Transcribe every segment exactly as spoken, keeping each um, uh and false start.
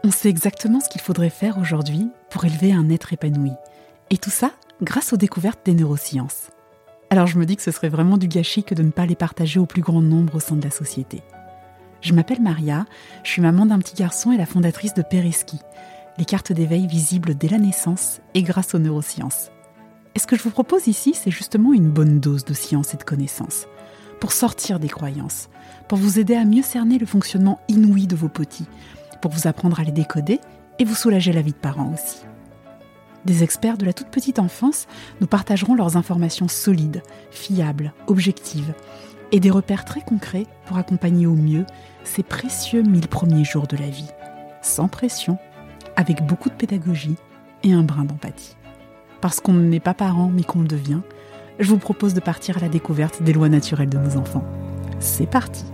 On sait exactement ce qu'il faudrait faire aujourd'hui pour élever un être épanoui. Et tout ça grâce aux découvertes des neurosciences. Alors je me dis que ce serait vraiment du gâchis que de ne pas les partager au plus grand nombre au sein de la société. Je m'appelle Maria, je suis maman d'un petit garçon et la fondatrice de Pereski, les cartes d'éveil visibles dès la naissance et grâce aux neurosciences. Et ce que je vous propose ici, c'est justement une bonne dose de science et de connaissances, pour sortir des croyances, pour vous aider à mieux cerner le fonctionnement inouï de vos petits, pour vous apprendre à les décoder et vous soulager la vie de parents aussi. Des experts de la toute petite enfance nous partageront leurs informations solides, fiables, objectives, et des repères très concrets pour accompagner au mieux ces précieux mille premiers jours de la vie, sans pression, avec beaucoup de pédagogie et un brin d'empathie. Parce qu'on n'est pas parent mais qu'on le devient, je vous propose de partir à la découverte des lois naturelles de nos enfants. C'est parti!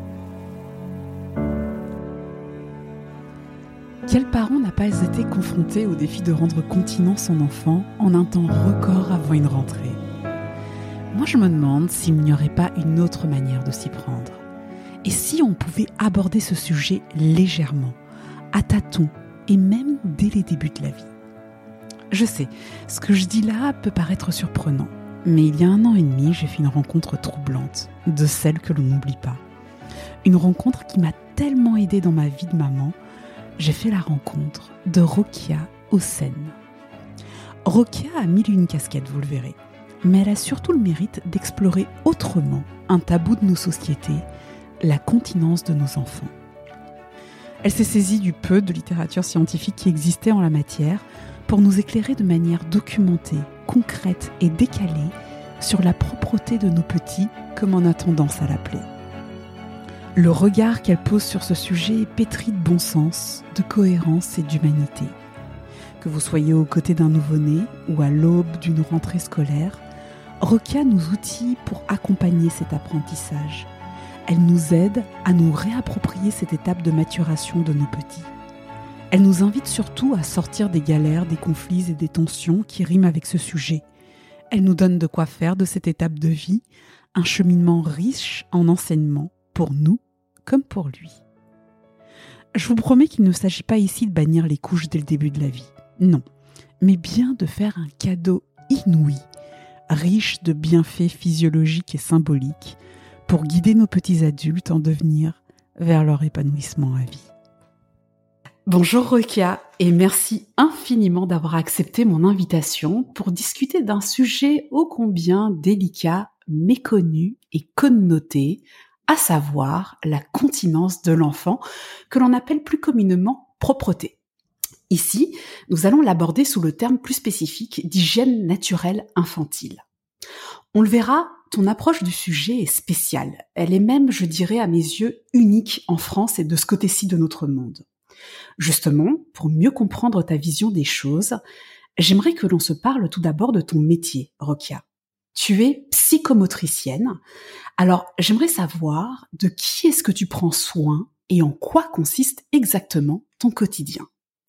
Quel parent n'a pas été confronté au défi de rendre continent son enfant en un temps record avant une rentrée ? Moi, je me demande s'il n'y aurait pas une autre manière de s'y prendre. Et si on pouvait aborder ce sujet légèrement, à tâtons, et même dès les débuts de la vie. Je sais, ce que je dis là peut paraître surprenant, mais il y a un an et demi, j'ai fait une rencontre troublante, de celle que l'on n'oublie pas. Une rencontre qui m'a tellement aidée dans ma vie de maman. J'ai fait la rencontre de Rokia Hossein. Rokia a mille et une casquettes, vous le verrez, mais elle a surtout le mérite d'explorer autrement un tabou de nos sociétés, la continence de nos enfants. Elle s'est saisie du peu de littérature scientifique qui existait en la matière pour nous éclairer de manière documentée, concrète et décalée sur la propreté de nos petits, comme on a tendance à l'appeler. Le regard qu'elle pose sur ce sujet est pétri de bon sens, de cohérence et d'humanité. Que vous soyez aux côtés d'un nouveau-né ou à l'aube d'une rentrée scolaire, Rokia nous outille pour accompagner cet apprentissage. Elle nous aide à nous réapproprier cette étape de maturation de nos petits. Elle nous invite surtout à sortir des galères, des conflits et des tensions qui riment avec ce sujet. Elle nous donne de quoi faire de cette étape de vie un cheminement riche en enseignements, pour nous comme pour lui. Je vous promets qu'il ne s'agit pas ici de bannir les couches dès le début de la vie, non, mais bien de faire un cadeau inouï, riche de bienfaits physiologiques et symboliques, pour guider nos petits adultes en devenir vers leur épanouissement à vie. Bonjour Rokia, et merci infiniment d'avoir accepté mon invitation pour discuter d'un sujet ô combien délicat, méconnu et connoté, à savoir la continence de l'enfant, que l'on appelle plus communément propreté. Ici, nous allons l'aborder sous le terme plus spécifique d'hygiène naturelle infantile. On le verra, ton approche du sujet est spéciale. Elle est même, je dirais à mes yeux, unique en France et de ce côté-ci de notre monde. Justement, pour mieux comprendre ta vision des choses, j'aimerais que l'on se parle tout d'abord de ton métier, Rokia. Tu es psychomotricienne. Alors, j'aimerais savoir de qui est-ce que tu prends soin et en quoi consiste exactement ton quotidien.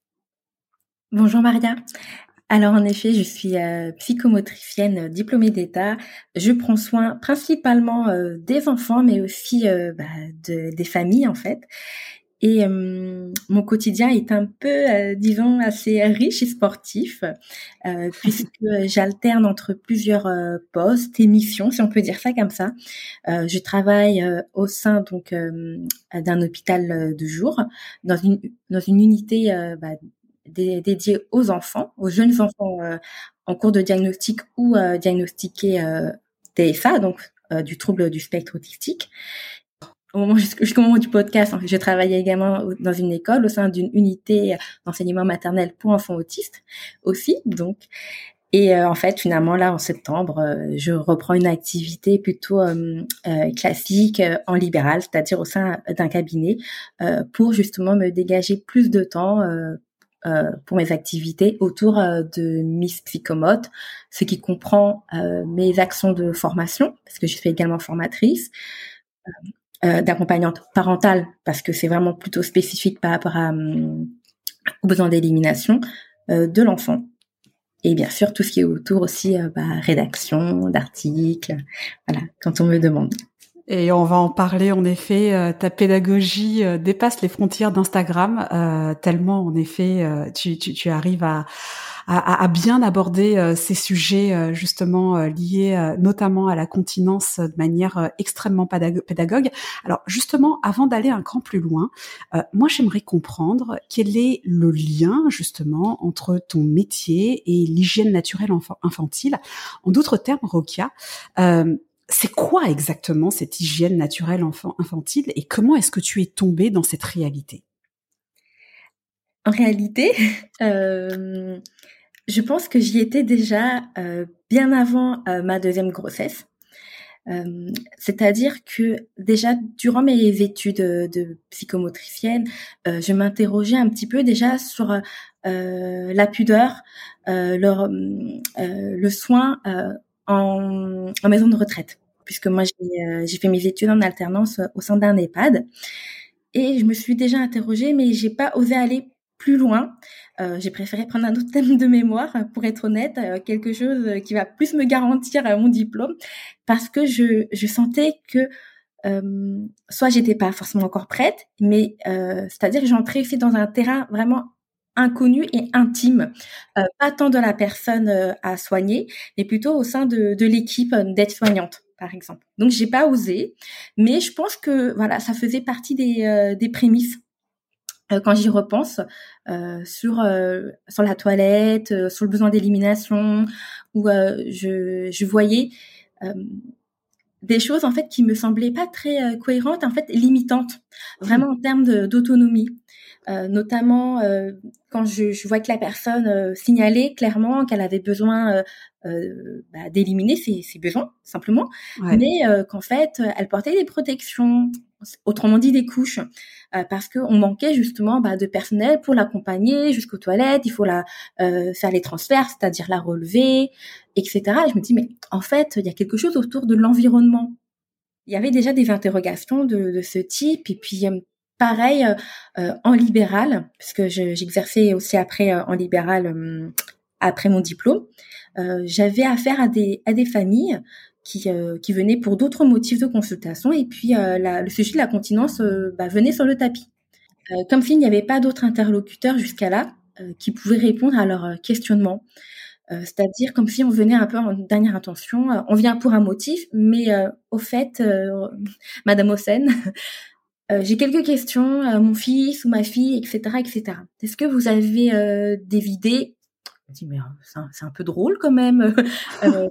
Bonjour Maria. Alors en effet, je suis euh, psychomotricienne diplômée d'État. Je prends soin principalement euh, des enfants, mais aussi euh, bah, de, des familles en fait. Et euh, mon quotidien est un peu, euh, disons, assez riche et sportif, euh, puisque j'alterne entre plusieurs euh, postes et missions, si on peut dire ça comme ça. Euh, je travaille euh, au sein donc euh, d'un hôpital de jour, dans une dans une unité euh, bah, dé- dédiée aux enfants, aux jeunes enfants euh, en cours de diagnostic ou euh, diagnostiqués euh, T F A, donc euh, du trouble du spectre autistique. Au moment, jusqu'au moment du podcast, je travaillais également dans une école au sein d'une unité d'enseignement maternel pour enfants autistes aussi, donc. Et euh, en fait, finalement, là, en septembre, euh, je reprends une activité plutôt euh, euh, classique euh, en libéral, c'est-à-dire au sein d'un cabinet, euh, pour justement me dégager plus de temps euh, euh, pour mes activités autour euh, de Miss Psychomote, ce qui comprend euh, mes actions de formation, parce que je suis également formatrice, Euh, d'accompagnante parentale parce que c'est vraiment plutôt spécifique par rapport à, um, aux besoins d'élimination euh, de l'enfant. Et bien sûr, tout ce qui est autour aussi, euh, bah, rédaction d'articles, voilà, quand on me demande. Et on va en parler, en effet. Euh, ta pédagogie euh, dépasse les frontières d'Instagram, euh, tellement, en effet, euh, tu, tu, tu arrives à, à, à bien aborder euh, ces sujets, euh, justement, euh, liés euh, notamment à la continence euh, de manière euh, extrêmement pédago- pédagogue. Alors, justement, avant d'aller un cran plus loin, euh, moi, j'aimerais comprendre quel est le lien, justement, entre ton métier et l'hygiène naturelle enf- infantile. En d'autres termes, Rokia, euh, c'est quoi exactement cette hygiène naturelle enfant, infantile et comment est-ce que tu es tombée dans cette réalité? En réalité, euh, je pense que j'y étais déjà euh, bien avant euh, ma deuxième grossesse. Euh, c'est-à-dire que déjà durant mes études de psychomotricienne, euh, je m'interrogeais un petit peu déjà sur euh, la pudeur, euh, leur, euh, le soin euh, en, en maison de retraite, puisque moi j'ai, euh, j'ai fait mes études en alternance au sein d'un EHPAD. Et je me suis déjà interrogée, mais j'ai pas osé aller plus loin. Euh, j'ai préféré prendre un autre thème de mémoire, pour être honnête, euh, quelque chose qui va plus me garantir euh, mon diplôme, parce que je, je sentais que euh, soit j'étais pas forcément encore prête, mais euh, c'est-à-dire que j'entrais aussi dans un terrain vraiment inconnu et intime, euh, pas tant de la personne euh, à soigner, mais plutôt au sein de, de l'équipe d'aide-soignante, par exemple. Donc j'ai pas osé, mais je pense que voilà, ça faisait partie des, euh, des prémices euh, quand j'y repense euh, sur euh, sur la toilette, euh, sur le besoin d'élimination, où euh, je, je voyais euh, des choses en fait qui me semblaient pas très euh, cohérentes, en fait limitantes, Mmh. vraiment en termes de, d'autonomie. Euh, notamment euh, quand je, je vois que la personne euh, signalait clairement qu'elle avait besoin euh, euh, bah, d'éliminer ses, ses besoins simplement, Ouais. mais euh, qu'en fait elle portait des protections, autrement dit des couches, euh, parce qu'on manquait justement bah, de personnel pour l'accompagner jusqu'aux toilettes, il faut la euh, faire les transferts, c'est-à-dire la relever, et cetera. Et je me dis mais en fait il y a quelque chose autour de l'environnement. Il y avait déjà des interrogations de, de ce type, et puis euh, pareil euh, euh, en libéral, puisque je, j'exerçais aussi après euh, en libéral euh, après mon diplôme, euh, j'avais affaire à des à des familles qui euh, qui venaient pour d'autres motifs de consultation, et puis euh, la, le sujet de la continence euh, bah, venait sur le tapis. Euh, comme s'il n'y avait pas d'autres interlocuteurs jusqu'à là euh, qui pouvaient répondre à leurs questionnements. Euh, c'est-à-dire comme si on venait un peu en dernière intention, euh, on vient pour un motif, mais euh, au fait, euh, Madame Hossein, euh, j'ai quelques questions, euh, mon fils ou ma fille, et cetera, et cetera. Est-ce que vous avez euh, des idées? Je dis mais euh, c'est un, c'est un peu drôle quand même. euh,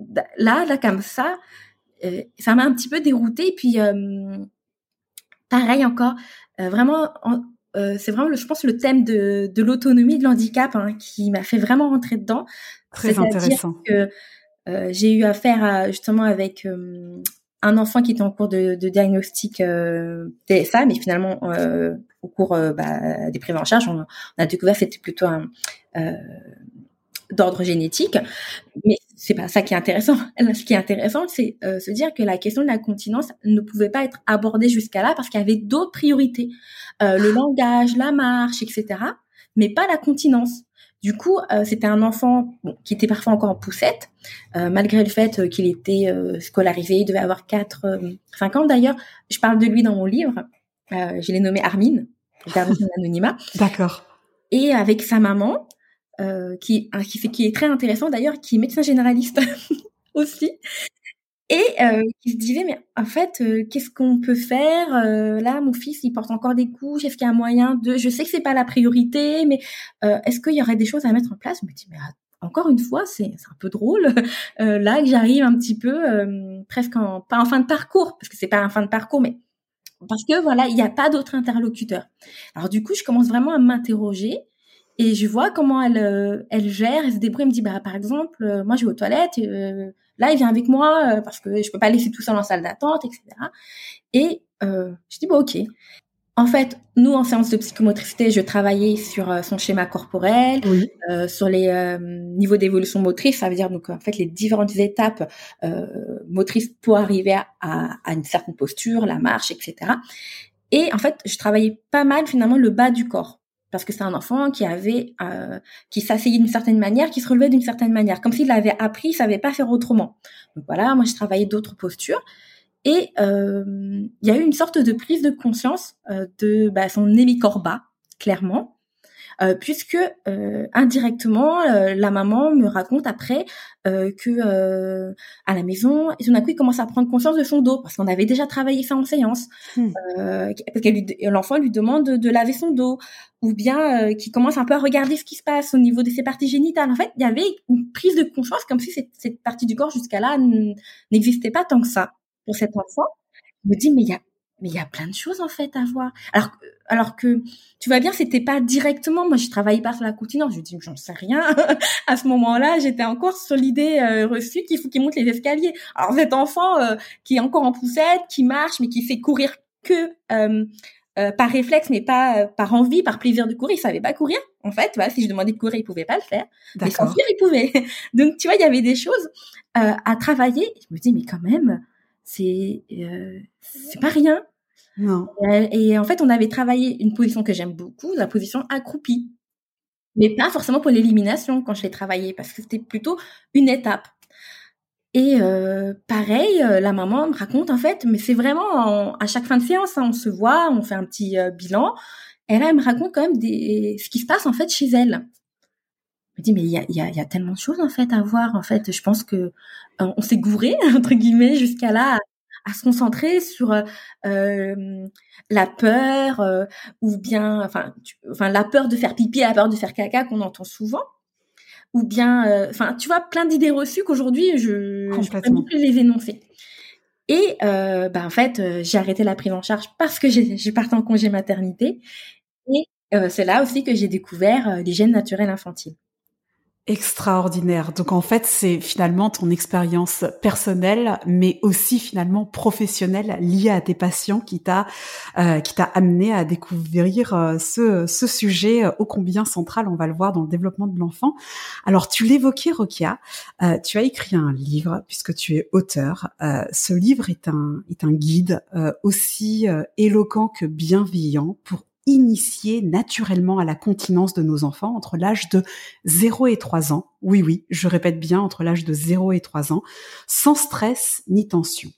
là, là comme ça, euh, ça m'a un petit peu déroutée. Et puis euh, pareil encore, euh, vraiment, en- euh, c'est vraiment, le, je pense, le thème de, de l'autonomie, de l'handicap hein, qui m'a fait vraiment rentrer dedans. Très C'est-à-dire intéressant. que euh, j'ai eu affaire à, justement avec euh, un enfant qui était en cours de, de diagnostic euh, T S A, mais finalement, euh, au cours euh, bah, des prises en charge, on, on a découvert que c'était plutôt un, euh, d'ordre génétique. Mais c'est pas ça qui est intéressant. Ce qui est intéressant, c'est euh, se dire que la question de la continence ne pouvait pas être abordée jusqu'à là parce qu'il y avait d'autres priorités, euh, le langage, la marche, et cetera, mais pas la continence. Du coup, euh, c'était un enfant bon, qui était parfois encore en poussette, euh, malgré le fait euh, qu'il était euh, scolarisé, il devait avoir quatre, euh, cinq ans d'ailleurs. Je parle de lui dans mon livre. Euh, je l'ai nommé Armin, pour garder son anonymat. D'accord. Et avec sa maman, euh, qui, qui, qui est très intéressant d'ailleurs, qui est médecin généraliste aussi, et euh, qui se disait mais en fait euh, qu'est-ce qu'on peut faire euh, là mon fils il porte encore des couches, est-ce qu'il y a moyen de, je sais que c'est pas la priorité mais euh, est-ce qu'il y aurait des choses à mettre en place? Je me dis mais encore une fois c'est c'est un peu drôle euh, là que j'arrive un petit peu euh, presque en pas en fin de parcours parce que c'est pas en fin de parcours mais parce que voilà il n'y a pas d'autre interlocuteur. Alors du coup je commence vraiment à m'interroger et je vois comment elle euh, elle gère, elle se débrouille, elle me dit bah par exemple euh, moi je vais aux toilettes euh, là il vient avec moi euh, parce que je peux pas le laisser tout seul en salle d'attente, et cetera. Et euh, je dis bon ok. En fait, nous en séance de psychomotricité, je travaillais sur euh, son schéma corporel, Oui. euh, sur les euh, niveaux d'évolution motrice, ça veut dire donc en fait les différentes étapes euh, motrices pour arriver à, à, à une certaine posture, la marche, et cetera. Et en fait, je travaillais pas mal finalement le bas du corps parce que c'est un enfant qui avait euh, qui s'asseyait d'une certaine manière, qui se relevait d'une certaine manière, comme s'il l'avait appris, il savait pas faire autrement. Donc voilà, moi je travaillais d'autres postures Et euh, il y a eu une sorte de prise de conscience euh, de bah, son hémicorba, clairement. Euh, puisque euh, indirectement euh, la maman me raconte après euh, que euh, à la maison, et tout d'un coup il commence à prendre conscience de son dos parce qu'on avait déjà travaillé ça en séance, Hmm. euh, parce que l'enfant lui demande de, de laver son dos, ou bien euh, qu'il commence un peu à regarder ce qui se passe au niveau de ses parties génitales. En fait, il y avait une prise de conscience comme si cette, cette partie du corps jusqu'à là n'existait pas tant que ça pour cet enfant. Je me dis mais il y a mais il y a plein de choses en fait à voir. Alors alors que tu vois bien, c'était pas directement. Moi, je travaillais pas sur la continence. Je dis, j'en sais rien. À ce moment-là, j'étais encore sur l'idée euh, reçue qu'il faut qu'il monte les escaliers. Alors cet enfant euh, qui est encore en poussette, qui marche, mais qui fait courir que euh, euh, par réflexe, mais pas euh, par envie, par plaisir de courir. Il savait pas courir. En fait, voilà, si je demandais de courir, il pouvait pas le faire. Mais sans fuir, il pouvait. Donc tu vois, il y avait des choses euh, à travailler. Je me dis, mais quand même, c'est euh, c'est pas rien. Non. Et, et en fait, on avait travaillé une position que j'aime beaucoup, la position accroupie. Mais pas forcément pour l'élimination quand je l'ai travaillé, parce que c'était plutôt une étape. Et euh, pareil, euh, la maman me raconte en fait, mais c'est vraiment en, à chaque fin de séance, hein, on se voit, on fait un petit euh, bilan. Et là, elle me raconte quand même des, ce qui se passe en fait chez elle. Je me dis mais il y a, il y a, il y a tellement de choses en fait à voir. En fait, je pense que euh, on s'est gouré entre guillemets jusqu'à là à se concentrer sur euh, la peur euh, ou bien enfin tu, enfin la peur de faire pipi, la peur de faire caca qu'on entend souvent, ou bien enfin euh, tu vois plein d'idées reçues qu'aujourd'hui je je peux même plus les énoncer. Et euh, bah en fait euh, j'ai arrêté la prise en charge parce que j'ai j'ai parti en congé maternité, et euh, c'est là aussi que j'ai découvert euh, l'hygiène naturelle infantile. Extraordinaire. Donc en fait, c'est finalement ton expérience personnelle, mais aussi finalement professionnelle liée à tes patients qui t'a euh, qui t'a amené à découvrir euh, ce ce sujet euh, ô combien central. On va le voir dans le développement de l'enfant. Alors tu l'évoquais, Rokia, euh, tu as écrit un livre puisque tu es auteur. Euh, ce livre est un est un guide euh, aussi euh, éloquent que bienveillant pour initier naturellement à la continence de nos enfants entre l'âge de zéro et trois ans. Oui, oui, je répète bien, entre l'âge de zéro et trois ans, sans stress ni tension.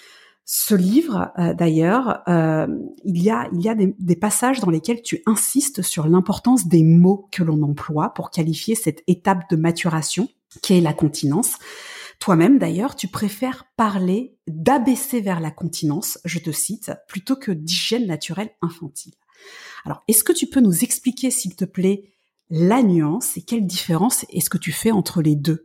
Ce livre, euh, d'ailleurs, euh, il y a, il y a des, des passages dans lesquels tu insistes sur l'importance des mots que l'on emploie pour qualifier cette étape de maturation qui est la continence. Toi-même, d'ailleurs, tu préfères parler d'A B C vers la continence, je te cite, plutôt que d'hygiène naturelle infantile. Alors, est-ce que tu peux nous expliquer, s'il te plaît, la nuance et quelle différence est-ce que tu fais entre les deux?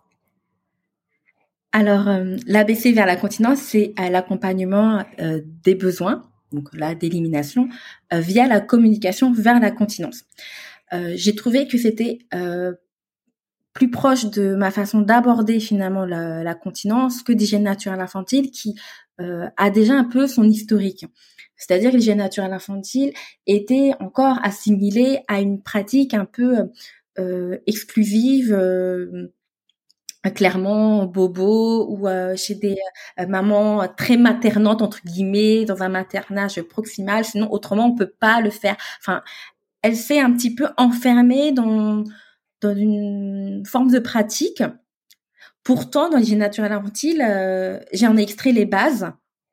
Alors, euh, l'A B C vers la continence, c'est à l'accompagnement euh, des besoins, donc là, d'élimination, euh, via la communication vers la continence. Euh, j'ai trouvé que c'était euh, plus proche de ma façon d'aborder finalement la, la continence que d'hygiène naturelle infantile, qui euh, a déjà un peu son historique. C'est-à-dire que l'hygiène naturelle infantile était encore assimilée à une pratique un peu euh, exclusive, euh, clairement bobo, ou euh, chez des euh, mamans très maternantes entre guillemets, dans un maternage proximal. Sinon, autrement, on peut pas le faire. Enfin, elle s'est un petit peu enfermée dans dans une forme de pratique. Pourtant, dans l'hygiène naturelle infantile, euh, j'en ai extrait les bases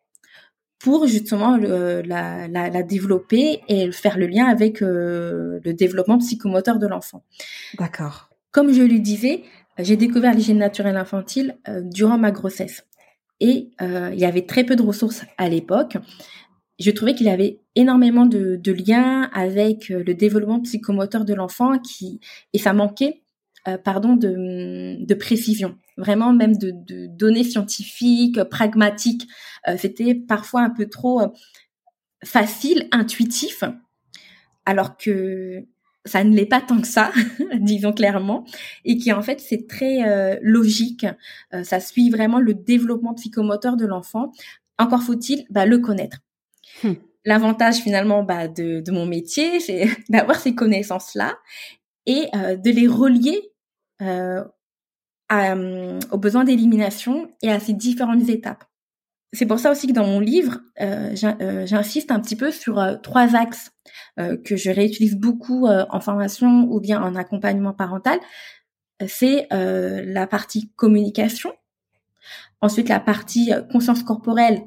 pour justement le, la, la, la développer et faire le lien avec euh, le développement psychomoteur de l'enfant. D'accord. Comme je le disais, j'ai découvert l'hygiène naturelle infantile euh, durant ma grossesse. Et euh, il y avait très peu de ressources à l'époque. Je trouvais qu'il y avait énormément de, de liens avec le développement psychomoteur de l'enfant, qui et ça manquait euh, pardon de, de précision, vraiment même de, de données scientifiques, pragmatiques. Euh, c'était parfois un peu trop euh, facile, intuitif, alors que ça ne l'est pas tant que ça, disons clairement, et qui en fait c'est très euh, logique. Euh, ça suit vraiment le développement psychomoteur de l'enfant. Encore faut-il bah, le connaître. Hmm. L'avantage finalement bah, de, de mon métier, c'est d'avoir ces connaissances-là et euh, de les relier euh, à, euh, aux besoins d'élimination et à ces différentes étapes. C'est pour ça aussi que dans mon livre, euh, j'insiste un petit peu sur euh, trois axes euh, que je réutilise beaucoup euh, en formation ou bien en accompagnement parental. C'est euh, la partie communication, ensuite la partie conscience corporelle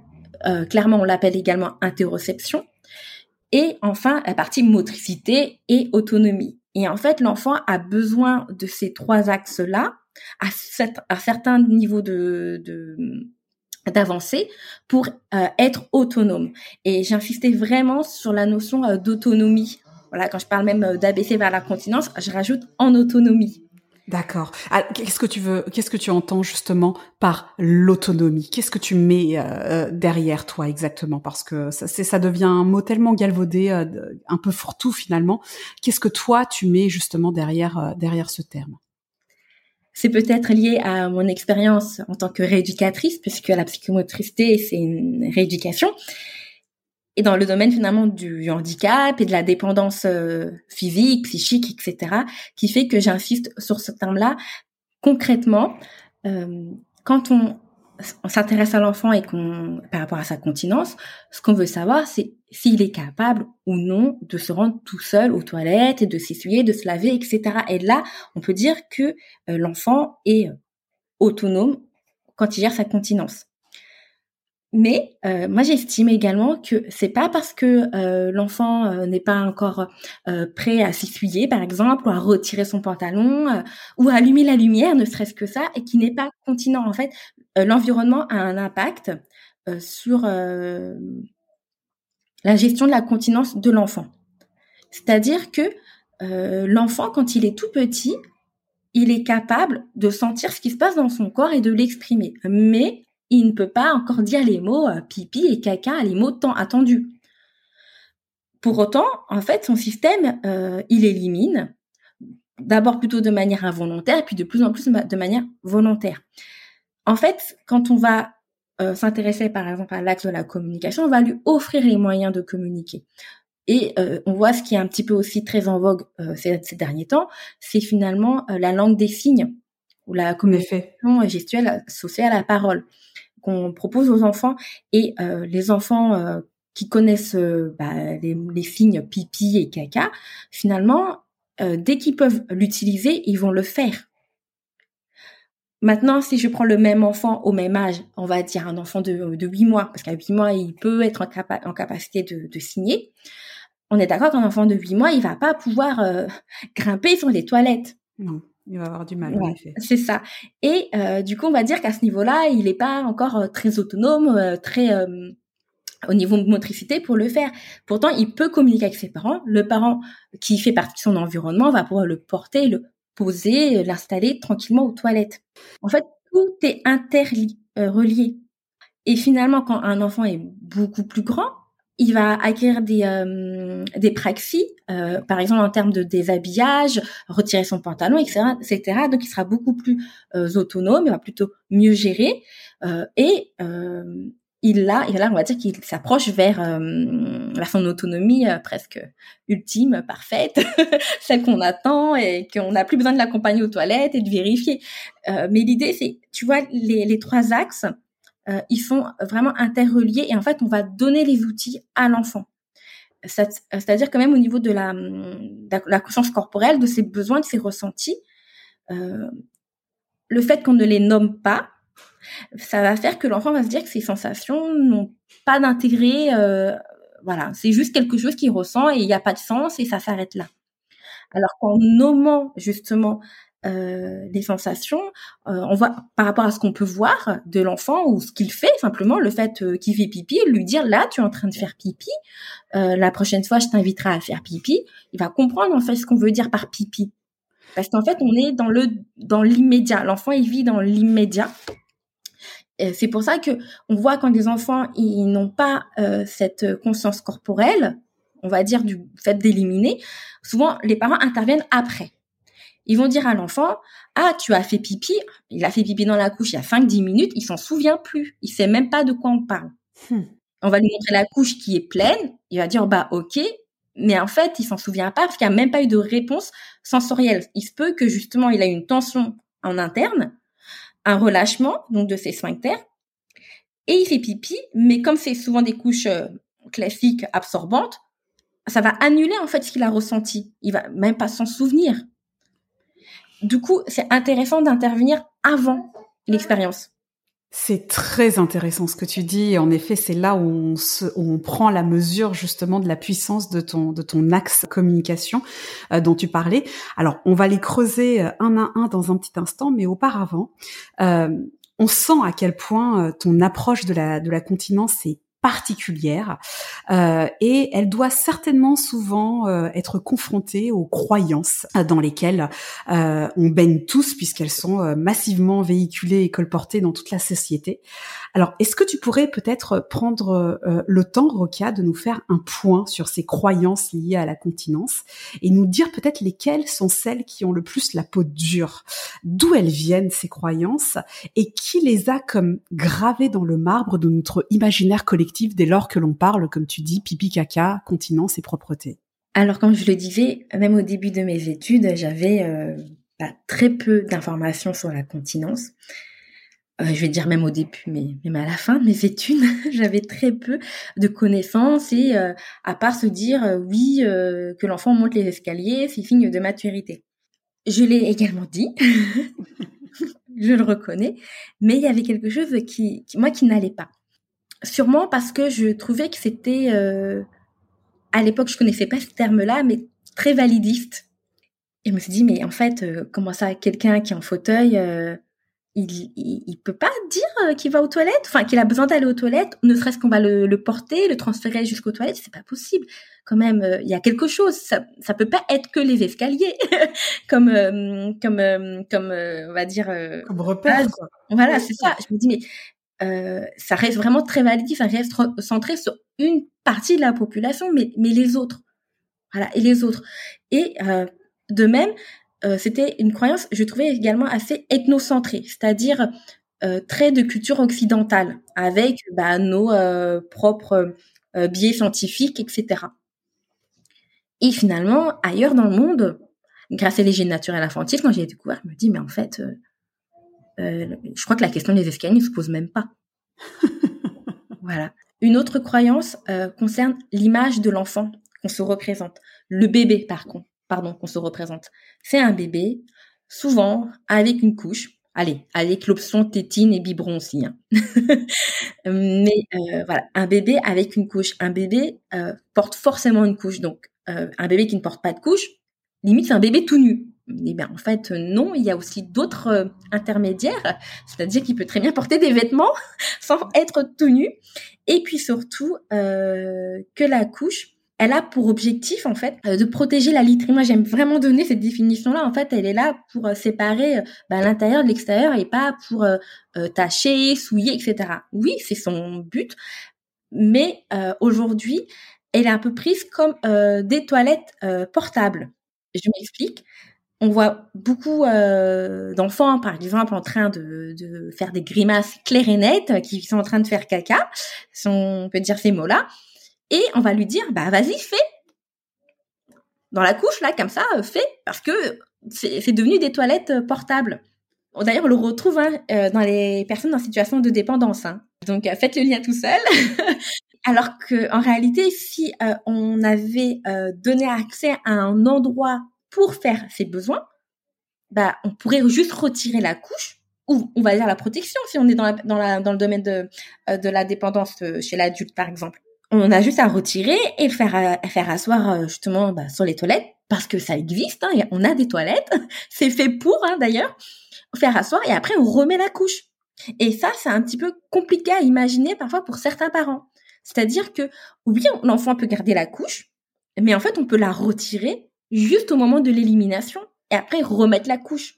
euh, clairement, on l'appelle également interoception. Et enfin, la partie motricité et autonomie. Et en fait, l'enfant a besoin de ces trois axes-là à, cet, à certains niveaux de, de d'avancée pour euh, être autonome. Et j'insistais vraiment sur la notion euh, d'autonomie. Voilà, quand je parle même euh, d'A B C vers la continence, je rajoute en autonomie. D'accord. Alors, qu'est-ce que tu veux, qu'est-ce que tu entends justement par l'autonomie? Qu'est-ce que tu mets euh, derrière toi exactement? Parce que ça, c'est, ça devient un mot tellement galvaudé, euh, un peu fourre-tout finalement. Qu'est-ce que toi tu mets justement derrière euh, derrière ce terme? C'est peut-être lié à mon expérience en tant que rééducatrice, puisque la psychomotricité, c'est une rééducation. Et dans le domaine finalement du handicap et de la dépendance euh, physique, psychique, et cetera, qui fait que j'insiste sur ce terme-là. Concrètement, euh, quand on, on s'intéresse à l'enfant et qu'on, par rapport à sa continence, ce qu'on veut savoir, c'est s'il est capable ou non de se rendre tout seul aux toilettes et de s'essuyer, de se laver, et cetera. Et là, on peut dire que euh, l'enfant est autonome quand il gère sa continence. Mais euh, moi, j'estime également que c'est pas parce que euh, l'enfant euh, n'est pas encore euh, prêt à s'essuyer, par exemple, ou à retirer son pantalon, euh, ou à allumer la lumière, ne serait-ce que ça, et qu'il n'est pas continent. En fait, euh, l'environnement a un impact euh, sur euh, la gestion de la continence de l'enfant. C'est-à-dire que euh, l'enfant, quand il est tout petit, il est capable de sentir ce qui se passe dans son corps et de l'exprimer. Mais il ne peut pas encore dire les mots euh, pipi et caca, les mots tant attendus. Pour autant, en fait, son système, euh, il élimine, d'abord plutôt de manière involontaire, puis de plus en plus de manière volontaire. En fait, quand on va euh, s'intéresser, par exemple, à l'axe de la communication, on va lui offrir les moyens de communiquer. Et euh, on voit ce qui est un petit peu aussi très en vogue euh, ces, ces derniers temps, c'est finalement euh, la langue des signes, ou la communication gestuelle associée à la parole qu'on propose aux enfants. Et euh, les enfants euh, qui connaissent euh, bah, les, les signes pipi et caca, finalement, euh, dès qu'ils peuvent l'utiliser, ils vont le faire. Maintenant, si je prends le même enfant au même âge, on va dire un enfant de, de huit mois, parce qu'à huit mois, il peut être en, capa- en capacité de, de signer. On est d'accord qu'un enfant de huit mois, il va pas pouvoir euh, grimper sur les toilettes. Non, il va avoir du mal, Ouais, en effet. c'est ça. Et euh, du coup, on va dire qu'à ce niveau-là, il n'est pas encore euh, très autonome, euh, très euh, au niveau de motricité pour le faire. Pourtant, il peut communiquer avec ses parents. Le parent qui fait partie de son environnement va pouvoir le porter, le poser, l'installer tranquillement aux toilettes. En fait, tout est interrelié. Euh, relié. Et finalement, quand un enfant est beaucoup plus grand, il va acquérir des euh, des praxies, euh, par exemple en termes de déshabillage, retirer son pantalon, et cetera, et cetera. Donc, il sera beaucoup plus euh, autonome, il va plutôt mieux gérer euh, et euh, il a, et là, on va dire qu'il s'approche vers euh, son autonomie euh, presque ultime, parfaite, celle qu'on attend et qu'on n'a plus besoin de l'accompagner aux toilettes et de vérifier. Euh, mais l'idée, c'est, tu vois, les, les trois axes. Euh, ils sont vraiment interreliés et en fait, on va donner les outils à l'enfant. Ça, c'est-à-dire que même au niveau de la, de la conscience corporelle, de ses besoins, de ses ressentis, euh, le fait qu'on ne les nomme pas, ça va faire que l'enfant va se dire que ses sensations n'ont pas d'intérêt. Euh, voilà, c'est juste quelque chose qu'il ressent et il n'y a pas de sens et ça s'arrête là. Alors qu'en nommant justement euh, les sensations, euh, on voit par rapport à ce qu'on peut voir de l'enfant ou ce qu'il fait, simplement le fait euh, qu'il fait pipi, lui dire là tu es en train de faire pipi, euh, la prochaine fois je t'inviterai à faire pipi, il va comprendre en fait ce qu'on veut dire par pipi. Parce qu'en fait on est dans le dans l'immédiat, l'enfant il vit dans l'immédiat. Et c'est pour ça que on voit quand les enfants ils n'ont pas euh, cette conscience corporelle, on va dire du fait d'éliminer, souvent les parents interviennent après. Ils vont dire à l'enfant, ah, tu as fait pipi, il a fait pipi dans la couche il y a cinq dix minutes, il s'en souvient plus, il sait même pas de quoi on parle. Hmm. On va lui montrer la couche qui est pleine, il va dire, bah, ok, mais en fait, il s'en souvient pas parce qu'il n'y a même pas eu de réponse sensorielle. Il se peut que justement, il a une tension en interne, un relâchement, donc de ses sphincters, et il fait pipi, mais comme c'est souvent des couches euh, classiques absorbantes, ça va annuler en fait ce qu'il a ressenti. Il va même pas s'en souvenir. Du coup, c'est intéressant d'intervenir avant l'expérience. C'est très intéressant ce que tu dis. Et en effet, c'est là où on, se, où on prend la mesure justement de la puissance de ton, de ton axe communication euh, dont tu parlais. Alors, on va les creuser euh, un à un dans un petit instant, mais auparavant, euh, on sent à quel point euh, ton approche de la, de la continence est particulière euh, et elle doit certainement souvent euh, être confrontée aux croyances euh, dans lesquelles euh, on baigne tous puisqu'elles sont euh, massivement véhiculées et colportées dans toute la société. Alors, est-ce que tu pourrais peut-être prendre euh, le temps, Rokia, de nous faire un point sur ces croyances liées à la continence et nous dire peut-être lesquelles sont celles qui ont le plus la peau dure, d'où elles viennent ces croyances et qui les a comme gravées dans le marbre de notre imaginaire collectif dès lors que l'on parle, comme tu dis, pipi, caca, continence et propreté. Alors, comme je le disais, même au début de mes études, j'avais euh, bah, très peu d'informations sur la continence. Euh, je vais dire même au début, mais même à la fin de mes études, j'avais très peu de connaissances et euh, à part se dire euh, oui, euh, que l'enfant monte les escaliers, c'est signe de maturité. Je l'ai également dit, je le reconnais, mais il y avait quelque chose qui, qui moi, qui n'allait pas. Sûrement parce que je trouvais que c'était, euh, à l'époque, je connaissais pas ce terme-là, mais très validiste. Et je me suis dit, mais en fait, euh, comment ça, quelqu'un qui est en fauteuil, euh, il, il, il peut pas dire qu'il va aux toilettes, enfin qu'il a besoin d'aller aux toilettes, ne serait-ce qu'on va le, le porter, le transférer jusqu'aux toilettes, c'est pas possible. Quand même, euh, il y a quelque chose. Ça, ça peut pas être que les escaliers, comme, euh, comme, euh, comme, euh, on va dire. Euh, comme repère, base. Quoi. Voilà, Oui, c'est ça. Je me dis, mais euh, ça reste vraiment très validif, ça reste centré sur une partie de la population, mais, mais les autres. Voilà, et les autres. Et euh, de même, euh, c'était une croyance, je trouvais également assez ethnocentrée, c'est-à-dire euh, très de culture occidentale, avec bah, nos euh, propres euh, biais scientifiques, et cetera. Et finalement, ailleurs dans le monde, grâce à l'hygiène naturelle infantile, quand j'ai découvert, je me dis, mais en fait, euh, euh, je crois que la question des escaliers ne se pose même pas. Voilà. Une autre croyance euh, concerne l'image de l'enfant qu'on se représente. Le bébé, par contre, pardon, qu'on se représente. C'est un bébé, souvent avec une couche. Allez, avec l'option tétine et biberon aussi. Hein. Mais euh, voilà, un bébé avec une couche. Un bébé euh, porte forcément une couche. Donc, euh, un bébé qui ne porte pas de couche, limite, c'est un bébé tout nu. Eh bien, en fait, non, il y a aussi d'autres euh, intermédiaires, c'est-à-dire qu'il peut très bien porter des vêtements sans être tout nu. Et puis surtout, euh, que la couche, elle a pour objectif, en fait, euh, de protéger la literie. Moi, j'aime vraiment donner cette définition-là. En fait, elle est là pour euh, séparer euh, bah, l'intérieur de l'extérieur et pas pour euh, euh, tacher, souiller, et cetera. Oui, c'est son but, mais euh, aujourd'hui, elle est un peu prise comme euh, des toilettes euh, portables. Je m'explique. On voit beaucoup euh, d'enfants, par exemple, en train de, de faire des grimaces claires et nettes, qui sont en train de faire caca, si on peut dire ces mots-là, et on va lui dire, bah vas-y, fais. Dans la couche, là, comme ça, fais, parce que c'est, c'est devenu des toilettes portables. D'ailleurs, on le retrouve hein, euh, dans les personnes en situation de dépendance. Hein. Donc, euh, faites le lien tout seul. Alors que, en réalité, si euh, on avait euh, donné accès à un endroit pour faire ses besoins, bah, on pourrait juste retirer la couche ou on va dire la protection si on est dans, la, dans, la, dans le domaine de, euh, de la dépendance euh, chez l'adulte, par exemple. On a juste à retirer et le faire, euh, faire asseoir euh, justement bah, sur les toilettes parce que ça existe. Hein, on a des toilettes, c'est fait pour hein, d'ailleurs. Faire asseoir et après on remet la couche. Et ça, c'est un petit peu compliqué à imaginer parfois pour certains parents. C'est-à-dire que oui, l'enfant peut garder la couche, mais en fait, on peut la retirer juste au moment de l'élimination et après remettre la couche.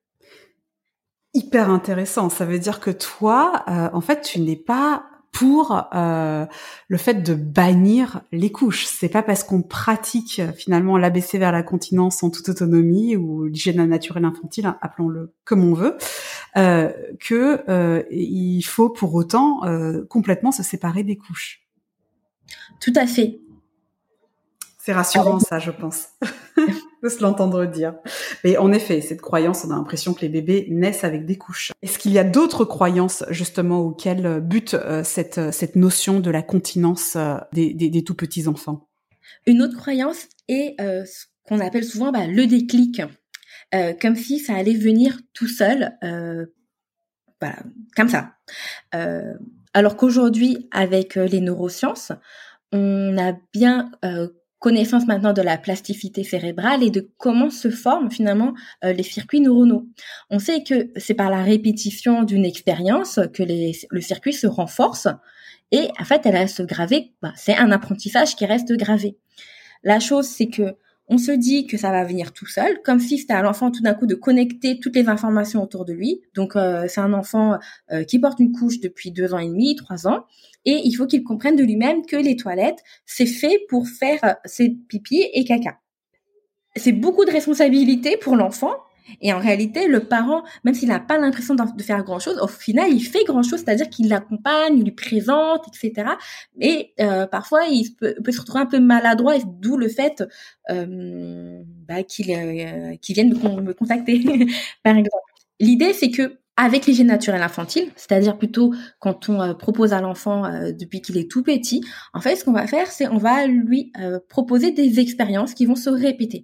Hyper intéressant. Ça veut dire que toi, euh, en fait, tu n'es pas pour euh, le fait de bannir les couches. C'est pas parce qu'on pratique finalement l'A B C vers la continence en toute autonomie ou l'hygiène naturelle infantile, appelons-le comme on veut, euh, que euh, il faut pour autant euh, complètement se séparer des couches. Tout à fait. C'est rassurant, ça, je pense, de se l'entendre dire. Mais en effet, cette croyance, on a l'impression que les bébés naissent avec des couches. Est-ce qu'il y a d'autres croyances, justement, auxquelles bute euh, cette, cette notion de la continence euh, des, des, des tout petits enfants ? Une autre croyance est euh, ce qu'on appelle souvent bah, le déclic, euh, comme si ça allait venir tout seul, euh, voilà, comme ça. Euh, alors qu'aujourd'hui, avec euh, les neurosciences, on a bien euh, connaissance maintenant de la plasticité cérébrale et de comment se forment finalement euh, les circuits neuronaux. On sait que c'est par la répétition d'une expérience que les, le circuit se renforce et en fait, elle reste gravée. Bah, c'est un apprentissage qui reste gravé. La chose, c'est que on se dit que ça va venir tout seul, comme si c'était à l'enfant tout d'un coup de connecter toutes les informations autour de lui. Donc, euh, c'est un enfant euh, qui porte une couche depuis deux ans et demi, trois ans, et il faut qu'il comprenne de lui-même que les toilettes, c'est fait pour faire euh, ses pipi et caca. C'est beaucoup de responsabilité pour l'enfant. Et en réalité, le parent, même s'il n'a pas l'impression de faire grand-chose, au final, il fait grand-chose, c'est-à-dire qu'il l'accompagne, il lui présente, et cetera. Mais euh, parfois, il peut, peut se retrouver un peu maladroit, et d'où le fait euh, bah, qu'il, euh, qu'il vienne me, me contacter, par exemple. L'idée, c'est que avec l'hygiène naturelle infantile, c'est-à-dire plutôt quand on euh, propose à l'enfant euh, depuis qu'il est tout petit, en fait, ce qu'on va faire, c'est on va lui euh, proposer des expériences qui vont se répéter.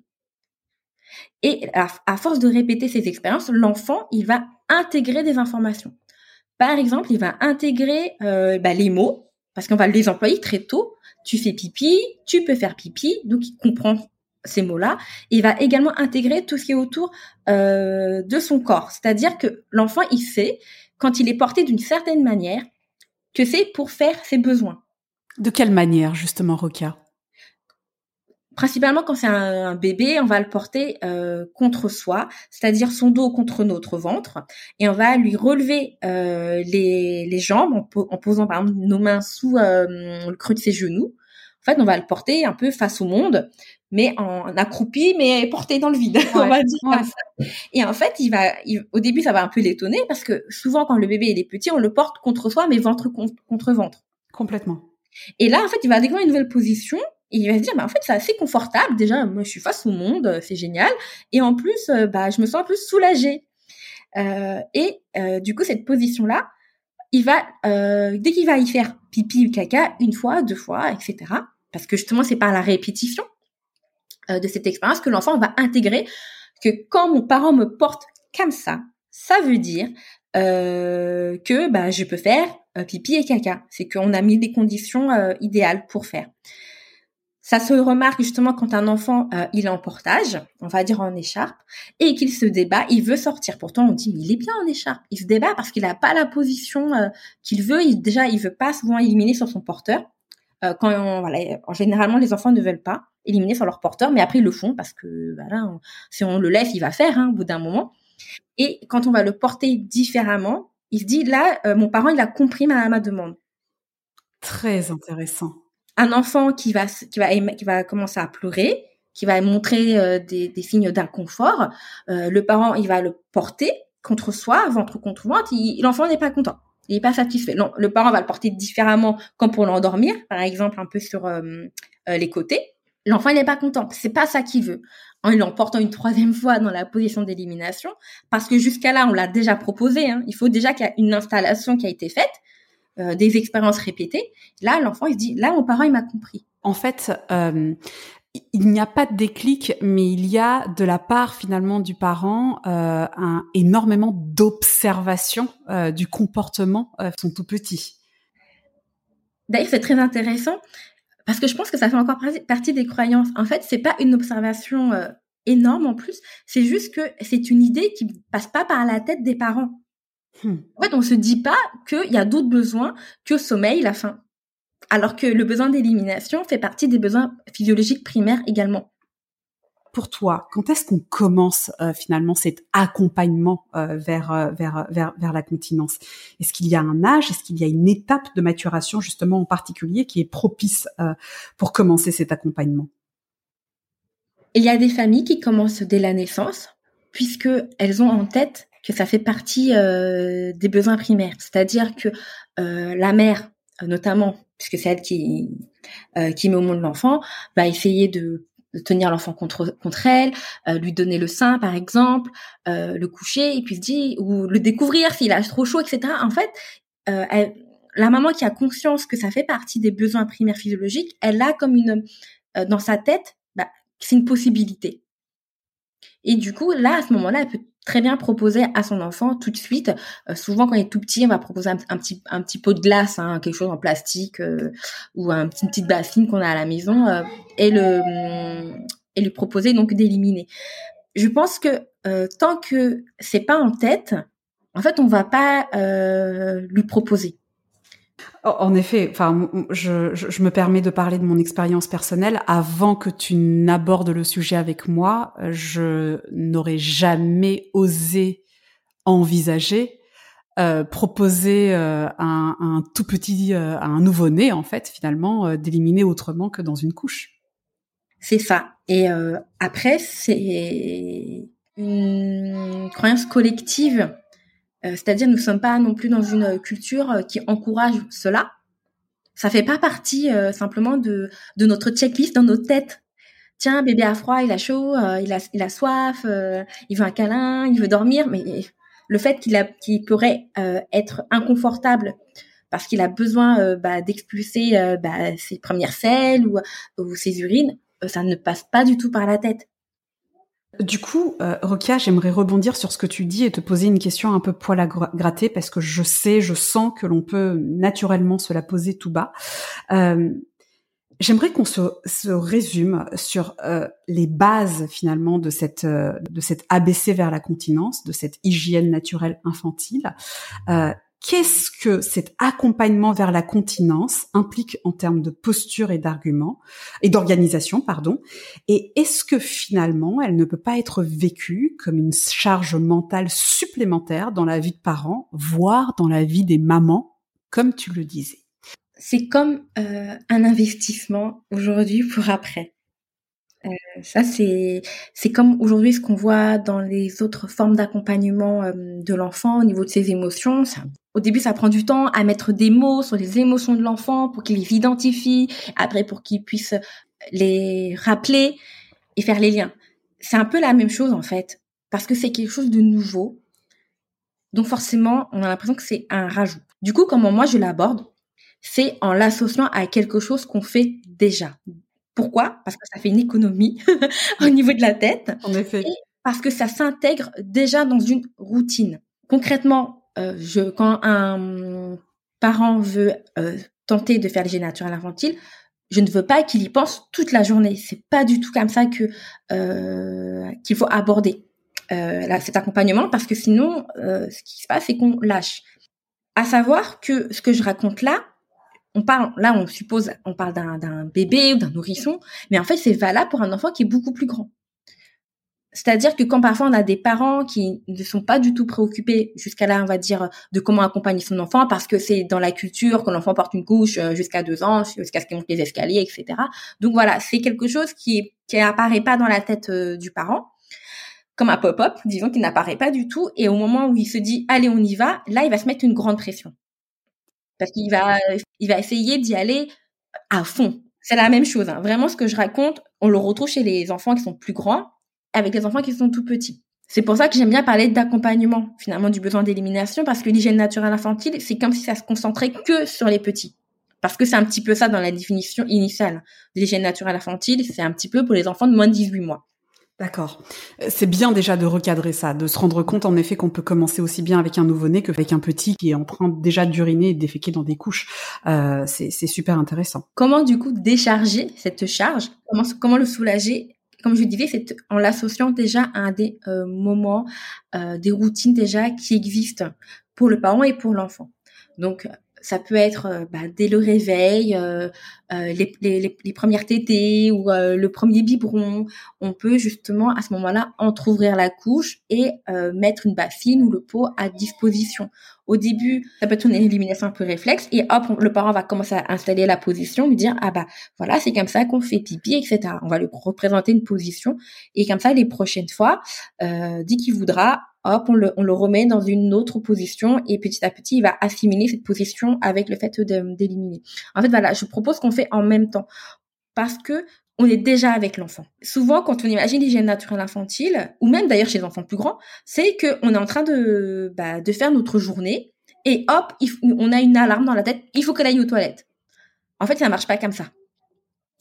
Et à, à force de répéter ces expériences, l'enfant, il va intégrer des informations. Par exemple, il va intégrer euh, bah, les mots, parce qu'on va les employer très tôt. Tu fais pipi, tu peux faire pipi, donc il comprend ces mots-là. Il va également intégrer tout ce qui est autour euh, de son corps. C'est-à-dire que l'enfant, il sait, quand il est porté d'une certaine manière, que c'est pour faire ses besoins. De quelle manière, justement, Rokia ? Principalement quand c'est un, un bébé, on va le porter euh, contre soi, c'est-à-dire son dos contre notre ventre, et on va lui relever euh, les, les jambes en, po- en posant par exemple nos mains sous euh, le creux de ses genoux. En fait, on va le porter un peu face au monde, mais en accroupi, mais porté dans le vide, Ouais, on va dire ouais. comme ça. Et en fait, il va, il, au début, ça va un peu l'étonner parce que souvent, quand le bébé il est petit, on le porte contre soi, mais ventre contre, contre ventre. Complètement. Et là, en fait, il va découvrir une nouvelle position. Et il va se dire, bah, en fait, c'est assez confortable. Déjà, moi, je suis face au monde, c'est génial. Et en plus, euh, bah, je me sens un peu soulagée. Euh, et euh, du coup, cette position-là, il va, euh, dès qu'il va y faire pipi ou caca, une fois, deux fois, et cetera. Parce que justement, c'est par la répétition euh, de cette expérience que l'enfant va intégrer que quand mon parent me porte comme ça, ça veut dire euh, que bah, je peux faire euh, pipi et caca. C'est qu'on a mis des conditions euh, idéales pour faire. Ça se remarque justement quand un enfant, euh, il est en portage, on va dire en écharpe, et qu'il se débat, il veut sortir. Pourtant, on dit, mais il est bien en écharpe. Il se débat parce qu'il n'a pas la position euh, qu'il veut. Il, déjà, il veut pas souvent éliminer sur son porteur. Euh, quand on, voilà, en généralement, les enfants ne veulent pas éliminer sur leur porteur, mais après, ils le font parce que voilà, on, si on le laisse, il va faire hein, au bout d'un moment. Et quand on va le porter différemment, il se dit, là, euh, mon parent, il a compris ma, ma demande. Très intéressant. Un enfant qui va qui va qui va commencer à pleurer, qui va montrer euh, des, des signes d'inconfort, euh, le parent il va le porter contre soi, ventre contre ventre, il, l'enfant n'est pas content, il n'est pas satisfait. Non, le parent va le porter différemment, comme pour l'endormir, par exemple un peu sur euh, euh, les côtés. L'enfant il n'est pas content, c'est pas ça qu'il veut. En l'emportant une troisième fois dans la position d'élimination, parce que jusqu'à là on l'a déjà proposé. Hein, il faut déjà qu'il y ait une installation qui a été faite. Euh, des expériences répétées. Là, l'enfant, il se dit, là, mon parent, il m'a compris. En fait, euh, il n'y a pas de déclic, mais il y a de la part finalement du parent euh, un, énormément d'observation euh, du comportement euh, de son tout petit. D'ailleurs, c'est très intéressant parce que je pense que ça fait encore partie des croyances. En fait, c'est pas une observation euh, énorme en plus, c'est juste que c'est une idée qui passe pas par la tête des parents. Hmm. En fait, on se dit pas qu'il y a d'autres besoins que le sommeil, la faim. Alors que le besoin d'élimination fait partie des besoins physiologiques primaires également. Pour toi, quand est-ce qu'on commence euh, finalement cet accompagnement euh, vers, euh, vers, vers, vers la continence ? Est-ce qu'il y a un âge ? Est-ce qu'il y a une étape de maturation justement en particulier qui est propice euh, pour commencer cet accompagnement ? Il y a des familles qui commencent dès la naissance, puisque elles ont en tête que ça fait partie euh, des besoins primaires. C'est-à-dire que euh, la mère, notamment, puisque c'est elle qui, euh, qui met au monde l'enfant, va essayer de, de tenir l'enfant contre, contre elle, euh, lui donner le sein, par exemple, euh, le coucher, et puis se dire, ou le découvrir s'il a trop chaud, et cetera. En fait, euh, elle, la maman qui a conscience que ça fait partie des besoins primaires physiologiques, elle a comme une, euh, dans sa tête, bah, c'est une possibilité. Et du coup, là, à ce moment-là, elle peut très bien proposer à son enfant tout de suite. Euh, souvent, quand il est tout petit, on va proposer un, un petit un petit pot de glace, hein, quelque chose en plastique euh, ou un, une petite bassine qu'on a à la maison euh, et le et lui proposer donc d'éliminer. Je pense que euh, tant que c'est pas en tête, en fait, on va pas euh, lui proposer. En effet, enfin, je, je, je me permets de parler de mon expérience personnelle. Avant que tu n'abordes le sujet avec moi, je n'aurais jamais osé envisager euh, proposer euh, un, un tout petit, euh, un nouveau-né en fait, finalement, euh, d'éliminer autrement que dans une couche. C'est ça. Et euh, après, c'est une croyance collective. Euh, c'est-à-dire, nous ne sommes pas non plus dans une culture qui encourage cela. Ça fait pas partie euh, simplement de de notre checklist dans nos têtes. Tiens, bébé a froid, il a chaud, euh, il a il a soif, euh, il veut un câlin, il veut dormir. Mais le fait qu'il a qu'il pourrait euh, être inconfortable parce qu'il a besoin euh, bah, d'expulser euh, bah, ses premières selles ou ou ses urines, euh, ça ne passe pas du tout par la tête. Du coup, euh, Rokia, j'aimerais rebondir sur ce que tu dis et te poser une question un peu poil à gratter parce que je sais, je sens que l'on peut naturellement se la poser tout bas. Euh, j'aimerais qu'on se, se résume sur euh, les bases finalement de cette euh, de cette A B C vers la continence, de cette hygiène naturelle infantile. Euh, Qu'est-ce que cet accompagnement vers la continence implique en termes de posture et d'argument et d'organisation, pardon. Et est-ce que finalement, elle ne peut pas être vécue comme une charge mentale supplémentaire dans la vie de parents, voire dans la vie des mamans, comme tu le disais? C'est comme euh, un investissement aujourd'hui pour après. Euh, ça, c'est c'est comme aujourd'hui ce qu'on voit dans les autres formes d'accompagnement euh, de l'enfant au niveau de ses émotions. Ça, au début, ça prend du temps à mettre des mots sur les émotions de l'enfant pour qu'il les identifie, après pour qu'il puisse les rappeler et faire les liens. C'est un peu la même chose en fait, parce que c'est quelque chose de nouveau. Donc forcément, on a l'impression que c'est un rajout. Du coup, comment moi je l'aborde, c'est en l'associant à quelque chose qu'on fait déjà. Pourquoi ? Parce que ça fait une économie au niveau de la tête. En effet. Et parce que ça s'intègre déjà dans une routine. Concrètement, euh, je, quand un parent veut euh, tenter de faire l'hygiène naturelle infantile, je ne veux pas qu'il y pense toute la journée. C'est pas du tout comme ça que euh, qu'il faut aborder euh, là, cet accompagnement, parce que sinon, euh, ce qui se passe, c'est qu'on lâche. À savoir que ce que je raconte là, on parle, là, on suppose, on parle d'un, d'un bébé ou d'un nourrisson, mais en fait, c'est valable pour un enfant qui est beaucoup plus grand. C'est-à-dire que quand parfois on a des parents qui ne sont pas du tout préoccupés jusqu'à là, on va dire, de comment accompagner son enfant, parce que c'est dans la culture que l'enfant porte une couche jusqu'à deux ans, jusqu'à ce qu'il monte les escaliers, et cetera. Donc voilà, c'est quelque chose qui qui apparaît pas dans la tête euh, du parent, comme un pop-up, disons, qui n'apparaît pas du tout. Et au moment où il se dit, allez, on y va, là, il va se mettre une grande pression. Parce qu'il va, il va essayer d'y aller à fond. C'est la même chose, hein. Vraiment, ce que je raconte, on le retrouve chez les enfants qui sont plus grands, avec les enfants qui sont tout petits. C'est pour ça que j'aime bien parler d'accompagnement, finalement, du besoin d'élimination, parce que l'hygiène naturelle infantile, c'est comme si ça se concentrait que sur les petits. Parce que c'est un petit peu ça dans la définition initiale de l'hygiène naturelle infantile, c'est un petit peu pour les enfants de moins de dix-huit mois. D'accord. C'est bien déjà de recadrer ça, de se rendre compte en effet qu'on peut commencer aussi bien avec un nouveau-né qu'avec un petit qui est en train déjà d'uriner et de déféquer dans des couches. Euh, c'est, c'est super intéressant. Comment du coup décharger cette charge ? Comment, comment le soulager ? Comme je disais, c'est en l'associant déjà à des euh, moments, euh, des routines déjà qui existent pour le parent et pour l'enfant. Donc, ça peut être euh, bah, dès le réveil, euh, euh, les, les, les premières tétées ou euh, le premier biberon. On peut justement à ce moment-là entrouvrir la couche et euh, mettre une bassine ou le pot à disposition. Au début, ça peut être une élimination un peu réflexe et hop, on, le parent va commencer à installer la position, lui dire ah bah voilà, c'est comme ça qu'on fait pipi, et cetera. On va lui représenter une position et comme ça les prochaines fois, euh, dès qu'il voudra, hop, on le, on le remet dans une autre position et petit à petit, il va assimiler cette position avec le fait de, d'éliminer. En fait, voilà, je propose qu'on fait en même temps parce que on est déjà avec l'enfant. Souvent, quand on imagine l'hygiène naturelle infantile, ou même d'ailleurs chez les enfants plus grands, c'est qu'on est en train de, bah, de faire notre journée et hop, il, on a une alarme dans la tête, il faut qu'elle aille aux toilettes. En fait, ça marche pas comme ça.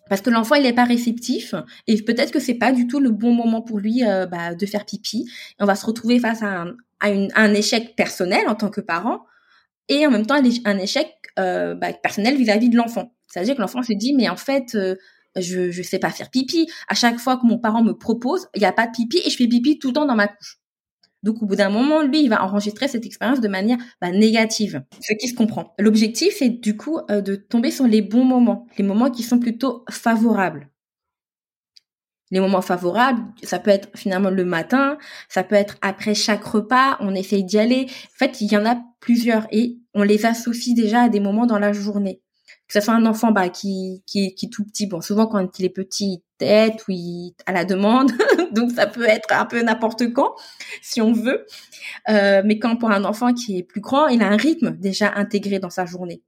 Parce que l'enfant, il n'est pas réceptif et peut-être que c'est pas du tout le bon moment pour lui euh, bah, de faire pipi. Et on va se retrouver face à un, à, une, à un échec personnel en tant que parent et en même temps un échec euh, bah, personnel vis-à-vis de l'enfant. C'est-à-dire que l'enfant se dit, mais en fait, euh, je je sais pas faire pipi. À chaque fois que mon parent me propose, il n'y a pas de pipi et je fais pipi tout le temps dans ma couche. Donc, au bout d'un moment, lui, il va enregistrer cette expérience de manière bah, négative, ce qui se comprend. L'objectif, c'est du coup euh, de tomber sur les bons moments, les moments qui sont plutôt favorables. Les moments favorables, ça peut être finalement le matin, ça peut être après chaque repas, on essaye d'y aller. En fait, il y en a plusieurs et on les associe déjà à des moments dans la journée. Que ce soit un enfant bah, qui, qui, qui est tout petit, bon, souvent quand il est petit, il tète ou il à la demande, donc ça peut être un peu n'importe quand, si on veut. Euh, mais quand pour un enfant qui est plus grand, il a un rythme déjà intégré dans sa journée.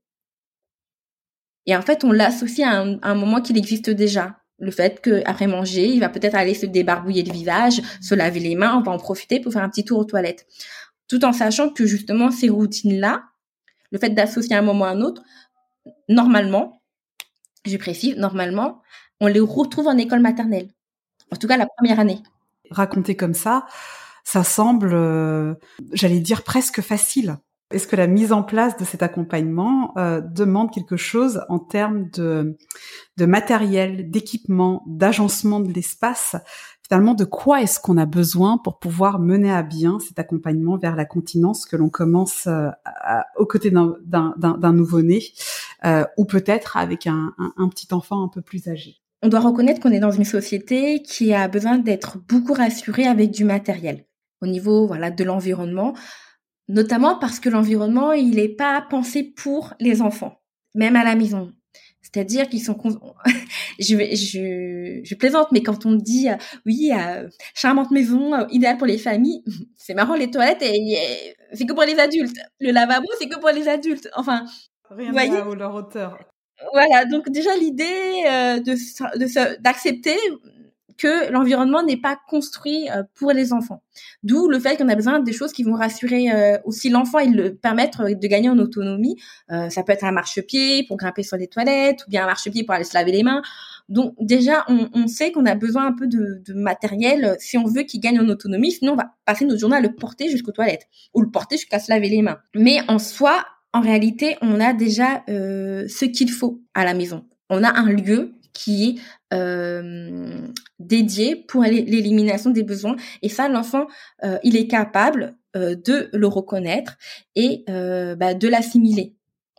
Et en fait, on l'associe à un, à un moment qu'il existe déjà. Le fait qu'après manger, il va peut-être aller se débarbouiller le visage, se laver les mains, on va en profiter pour faire un petit tour aux toilettes. Tout en sachant que justement, ces routines-là, le fait d'associer un moment à un autre, normalement, je précise, normalement, on les retrouve en école maternelle. En tout cas, la première année. Raconter comme ça, ça semble, euh, j'allais dire, presque facile. Est-ce que la mise en place de cet accompagnement euh, demande quelque chose en termes de, de matériel, d'équipement, d'agencement de l'espace? Finalement, de quoi est-ce qu'on a besoin pour pouvoir mener à bien cet accompagnement vers la continence que l'on commence euh, à, aux côtés d'un, d'un, d'un, d'un nouveau-né euh, ou peut-être avec un, un, un petit enfant un peu plus âgé? On doit reconnaître qu'on est dans une société qui a besoin d'être beaucoup rassurée avec du matériel au niveau voilà de l'environnement, notamment parce que l'environnement il n'est pas pensé pour les enfants, même à la maison. C'est-à-dire qu'ils sont je, je je plaisante, mais quand on dit euh, oui euh, charmante maison euh, idéale pour les familles, c'est marrant, les toilettes et, et, c'est que pour les adultes, le lavabo c'est que pour les adultes, enfin rien vous voyez à leur hauteur. Voilà, donc déjà l'idée euh, de, de d'accepter que l'environnement n'est pas construit euh, pour les enfants. D'où le fait qu'on a besoin des choses qui vont rassurer euh, aussi l'enfant et le permettre de gagner en autonomie. Euh, ça peut être un marchepied pour grimper sur les toilettes ou bien un marchepied pour aller se laver les mains. Donc déjà, on, on sait qu'on a besoin un peu de, de matériel si on veut qu'il gagne en autonomie. Sinon, on va passer notre journée à le porter jusqu'aux toilettes ou le porter jusqu'à se laver les mains. Mais en soi, en réalité, on a déjà euh, ce qu'il faut à la maison. On a un lieu qui est euh, dédié pour l'élimination des besoins. Et ça, l'enfant, euh, il est capable euh, de le reconnaître et euh, bah, de l'assimiler.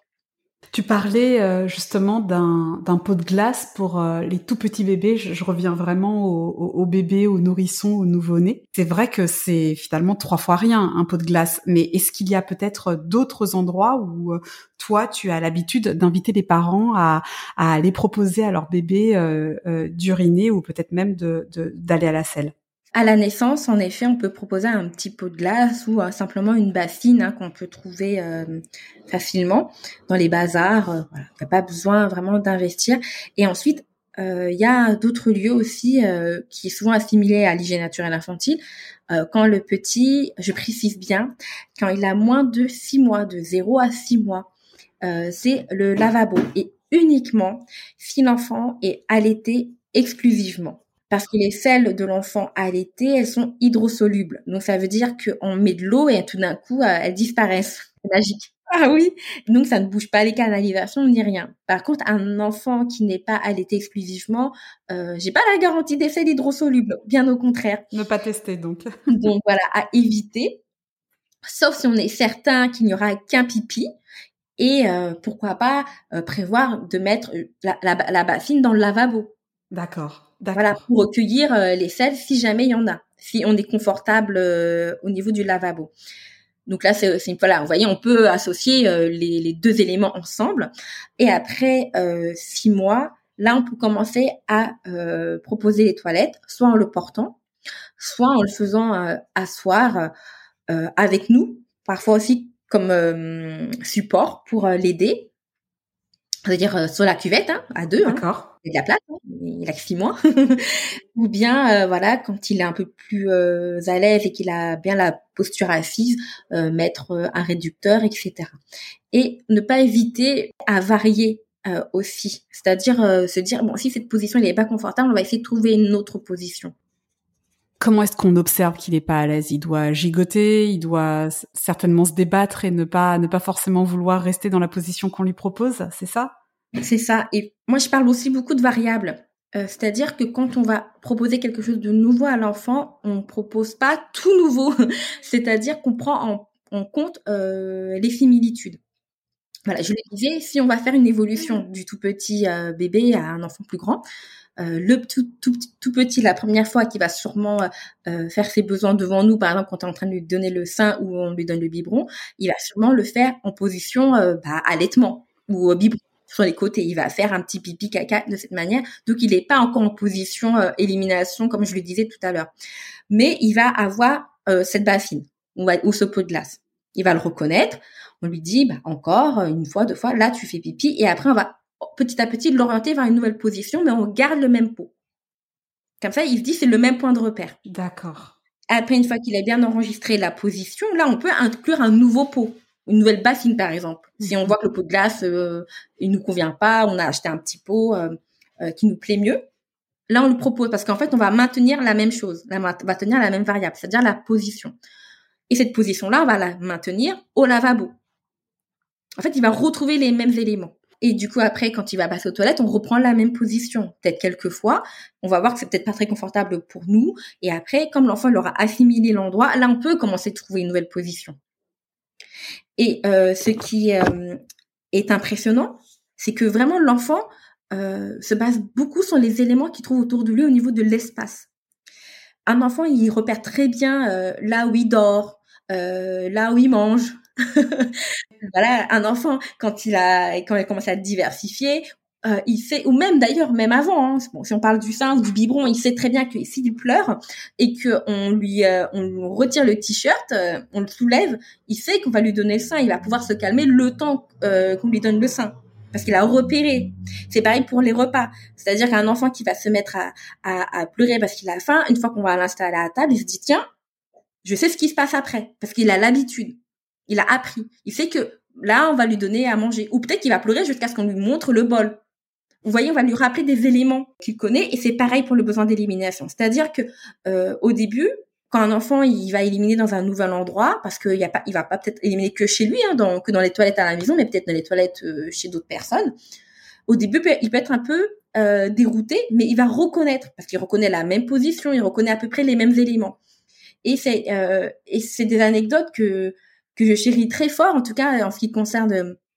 Tu parlais euh, justement d'un, d'un pot de glace pour euh, les tout petits bébés. Je, je reviens vraiment aux, aux, aux bébés, aux nourrissons, aux nouveau-nés. C'est vrai que c'est finalement trois fois rien, un pot de glace. Mais est-ce qu'il y a peut-être d'autres endroits où euh, toi, tu as l'habitude d'inviter les parents à, à aller proposer à leur bébé euh, euh, d'uriner ou peut-être même de, de, d'aller à la selle? À la naissance, en effet, on peut proposer un petit pot de glace ou euh, simplement une bassine hein, qu'on peut trouver euh, facilement dans les bazars. Euh, voilà. Il n'y a pas besoin vraiment d'investir. Et ensuite, euh, il y a d'autres lieux aussi euh, qui est souvent assimilé à l'hygiène naturelle infantile. Euh, quand le petit, je précise bien, quand il a moins de six mois, de zéro à six mois, euh, c'est le lavabo. Et uniquement si l'enfant est allaité exclusivement. Parce que les selles de l'enfant allaité, elles sont hydrosolubles. Donc, ça veut dire qu'on met de l'eau et tout d'un coup, elles disparaissent. C'est magique. Ah oui. Donc, ça ne bouge pas les canalisations ni rien. Par contre, un enfant qui n'est pas allaité exclusivement, euh, j'ai pas la garantie des selles hydrosolubles. Bien au contraire. Ne pas tester, donc. Donc, voilà, à éviter. Sauf si on est certain qu'il n'y aura qu'un pipi. Et euh, pourquoi pas euh, prévoir de mettre la, la, la bassine dans le lavabo. D'accord. D'accord. Voilà, pour recueillir euh, les selles si jamais il y en a, si on est confortable euh, au niveau du lavabo. Donc là, c'est, c'est voilà, vous voyez, on peut associer euh, les, les deux éléments ensemble. Et après euh, six mois, là, on peut commencer à euh, proposer les toilettes, soit en le portant, soit en le faisant euh, asseoir euh, avec nous, parfois aussi comme euh, support pour euh, l'aider. C'est-à-dire euh, sur la cuvette, hein, à deux, hein. D'accord. Il y a de la place, hein, il a que six mois. Ou bien, euh, voilà, quand il est un peu plus euh, à l'aise et qu'il a bien la posture assise, euh, mettre euh, un réducteur, et cetera. Et ne pas hésiter à varier euh, aussi. C'est-à-dire euh, se dire, bon, si cette position elle est pas confortable, on va essayer de trouver une autre position. Comment est-ce qu'on observe qu'il est pas à l'aise? Il doit gigoter, il doit s- certainement se débattre et ne pas ne pas forcément vouloir rester dans la position qu'on lui propose, c'est ça? C'est ça. Et moi, je parle aussi beaucoup de variables. Euh, c'est-à-dire que quand on va proposer quelque chose de nouveau à l'enfant, on propose pas tout nouveau. C'est-à-dire qu'on prend en, en compte euh, les similitudes. Voilà, je le disais, si on va faire une évolution du tout petit euh, bébé à un enfant plus grand, euh, le tout, tout, tout petit, la première fois, qui va sûrement euh, faire ses besoins devant nous, par exemple quand on est en train de lui donner le sein ou on lui donne le biberon, il va sûrement le faire en position euh, bah, allaitement ou euh, biberon sur les côtés. Il va faire un petit pipi caca de cette manière. Donc, il n'est pas encore en position euh, élimination, comme je le disais tout à l'heure. Mais il va avoir euh, cette bassine ou, ou ce pot de glace. Il va le reconnaître. On lui dit, bah, encore une fois, deux fois, là, tu fais pipi. Et après, on va petit à petit l'orienter vers une nouvelle position, mais on garde le même pot. Comme ça, il se dit, c'est le même point de repère. D'accord. Après, une fois qu'il a bien enregistré la position, là, on peut inclure un nouveau pot, une nouvelle bassine, par exemple. Si on voit que le pot de glace, euh, il nous convient pas, on a acheté un petit pot euh, euh, qui nous plaît mieux. Là, on lui propose, parce qu'en fait, on va maintenir la même chose, on va maintenir la même variable, c'est-à-dire la position. Et cette position-là, on va la maintenir au lavabo. En fait, il va retrouver les mêmes éléments. Et du coup, après, quand il va passer aux toilettes, on reprend la même position. Peut-être quelques fois. On va voir que c'est peut-être pas très confortable pour nous. Et après, comme l'enfant il aura assimilé l'endroit, là, on peut commencer à trouver une nouvelle position. Et euh, ce qui euh, est impressionnant, c'est que vraiment l'enfant euh, se base beaucoup sur les éléments qu'il trouve autour de lui au niveau de l'espace. Un enfant, il repère très bien euh, là où il dort, euh, là où il mange. Voilà, un enfant, quand il a, quand il commence à diversifier, euh, il sait, ou même d'ailleurs, même avant, hein, bon, si on parle du sein ou du biberon, il sait très bien que s'il pleure et que on lui, euh, on lui retire le t-shirt, euh, on le soulève, il sait qu'on va lui donner le sein, il va pouvoir se calmer le temps euh, qu'on lui donne le sein. Parce qu'il a repéré. C'est pareil pour les repas. C'est-à-dire qu'un enfant qui va se mettre à, à, à pleurer parce qu'il a faim, une fois qu'on va l'installer à la table, il se dit, tiens, je sais ce qui se passe après. Parce qu'il a l'habitude. Il a appris. Il sait que là, on va lui donner à manger. Ou peut-être qu'il va pleurer jusqu'à ce qu'on lui montre le bol. Vous voyez, on va lui rappeler des éléments qu'il connaît. Et c'est pareil pour le besoin d'élimination. C'est-à-dire que euh, au début, quand un enfant il va éliminer dans un nouvel endroit, parce qu'il y a pas, il va pas peut-être éliminer que chez lui, hein, dans, que dans les toilettes à la maison, mais peut-être dans les toilettes euh, chez d'autres personnes. Au début, il peut être un peu euh, dérouté, mais il va reconnaître, parce qu'il reconnaît la même position, il reconnaît à peu près les mêmes éléments. Et c'est euh, et c'est des anecdotes que que je chéris très fort, en tout cas en ce qui concerne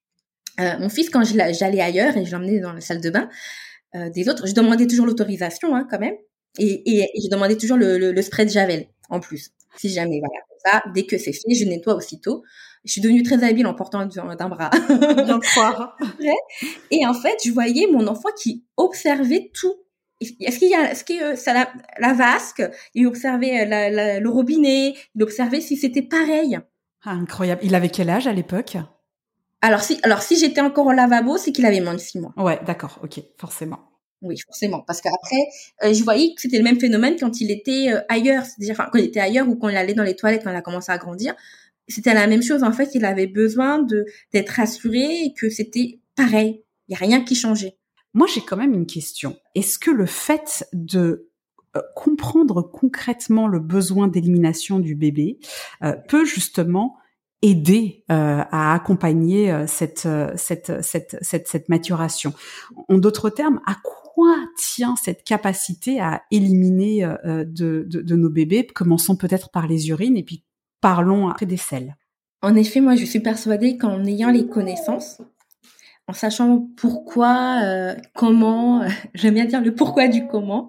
euh, mon fils. Quand je j'allais ailleurs et je l'emmenais dans la salle de bain euh, des autres, je demandais toujours l'autorisation, hein, quand même, et, et, et je demandais toujours le, le, le spray de Javel en plus, si jamais, voilà. Ça, dès que c'est fait, je nettoie aussitôt. Je suis devenue très habile en portant d'un, d'un bras. Bien croire. Et en fait, je voyais mon enfant qui observait tout. Est-ce qu'il y a, est-ce que ça la, la vasque, il observait la, la, le robinet, il observait si c'était pareil. Ah, incroyable. Il avait quel âge à l'époque? Alors si, alors si j'étais encore au lavabo, c'est qu'il avait moins de six mois. Ouais, d'accord, ok, forcément. Oui, forcément, parce qu'après, euh, je voyais que c'était le même phénomène quand il était euh, ailleurs, c'est-à-dire enfin, quand il était ailleurs ou quand il allait dans les toilettes quand il a commencé à grandir. C'était la même chose, en fait, il avait besoin de d'être rassuré et que c'était pareil, il y a rien qui changeait. Moi, j'ai quand même une question. Est-ce que le fait de euh, comprendre concrètement le besoin d'élimination du bébé euh, peut justement aider euh, à accompagner euh, cette, euh, cette, cette, cette, cette maturation? En d'autres termes, à quoi tient cette capacité à éliminer euh, de, de, de nos bébés? Commençons peut-être par les urines et puis parlons après des selles. En effet, moi, je suis persuadée qu'en ayant les connaissances, en sachant pourquoi, euh, comment, euh, j'aime bien dire le pourquoi du comment,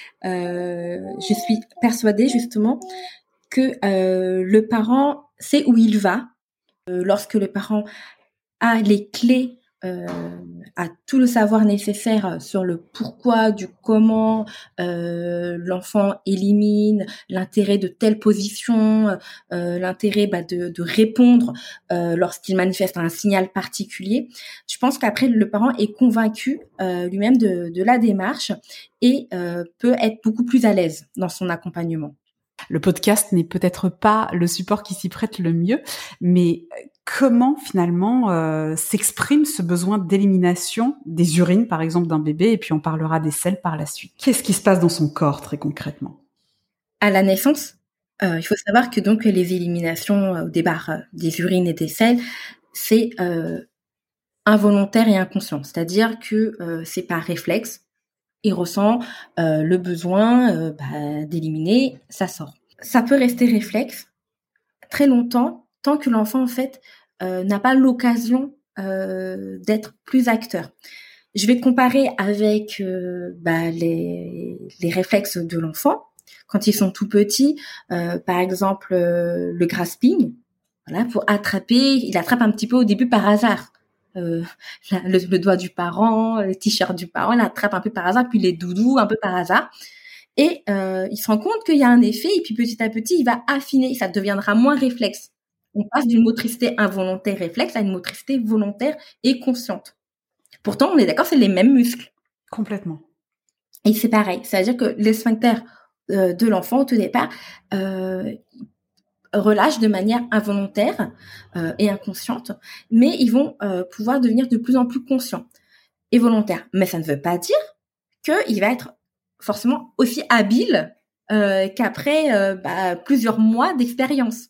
euh, je suis persuadée justement que euh, le parent sait où il va. Euh, lorsque le parent a les clés, euh, a tout le savoir nécessaire sur le pourquoi, du comment euh, l'enfant élimine, l'intérêt de telle position, euh, l'intérêt bah, de, de répondre euh, lorsqu'il manifeste un signal particulier. Je pense qu'après, le parent est convaincu euh, lui-même de, de la démarche et euh, peut être beaucoup plus à l'aise dans son accompagnement. le podcast n'est peut-être pas le support qui s'y prête le mieux, mais comment finalement euh, s'exprime ce besoin d'élimination des urines, par exemple, d'un bébé, et puis on parlera des selles par la suite. Qu'est-ce qui se passe dans son corps très concrètement ? À la naissance, euh, il faut savoir que donc les éliminations euh, au départ euh, des urines et des selles, c'est euh, involontaire et inconscient, c'est-à-dire que euh, c'est par réflexe. Il ressent euh, le besoin euh, bah, d'éliminer, ça sort. Ça peut rester réflexe très longtemps, tant que l'enfant en fait euh, n'a pas l'occasion euh, d'être plus acteur. Je vais comparer avec euh, bah, les, les réflexes de l'enfant quand ils sont tout petits. Euh, par exemple, euh, le grasping, voilà, pour attraper, il attrape un petit peu au début par hasard. Euh, le, le doigt du parent, le t-shirt du parent, il attrape un peu par hasard, puis les doudous un peu par hasard. Et euh, il se rend compte qu'il y a un effet, et puis petit à petit, il va affiner, ça deviendra moins réflexe. On passe d'une motricité involontaire réflexe à une motricité volontaire et consciente. Pourtant, on est d'accord, c'est les mêmes muscles. Complètement. Et c'est pareil, c'est-à-dire que les sphincters euh, de l'enfant, au tout départ, euh, relâchent de manière involontaire euh, et inconsciente, mais ils vont euh, pouvoir devenir de plus en plus conscients et volontaires. Mais ça ne veut pas dire qu'il va être forcément aussi habile euh, qu'après euh, bah, plusieurs mois d'expérience.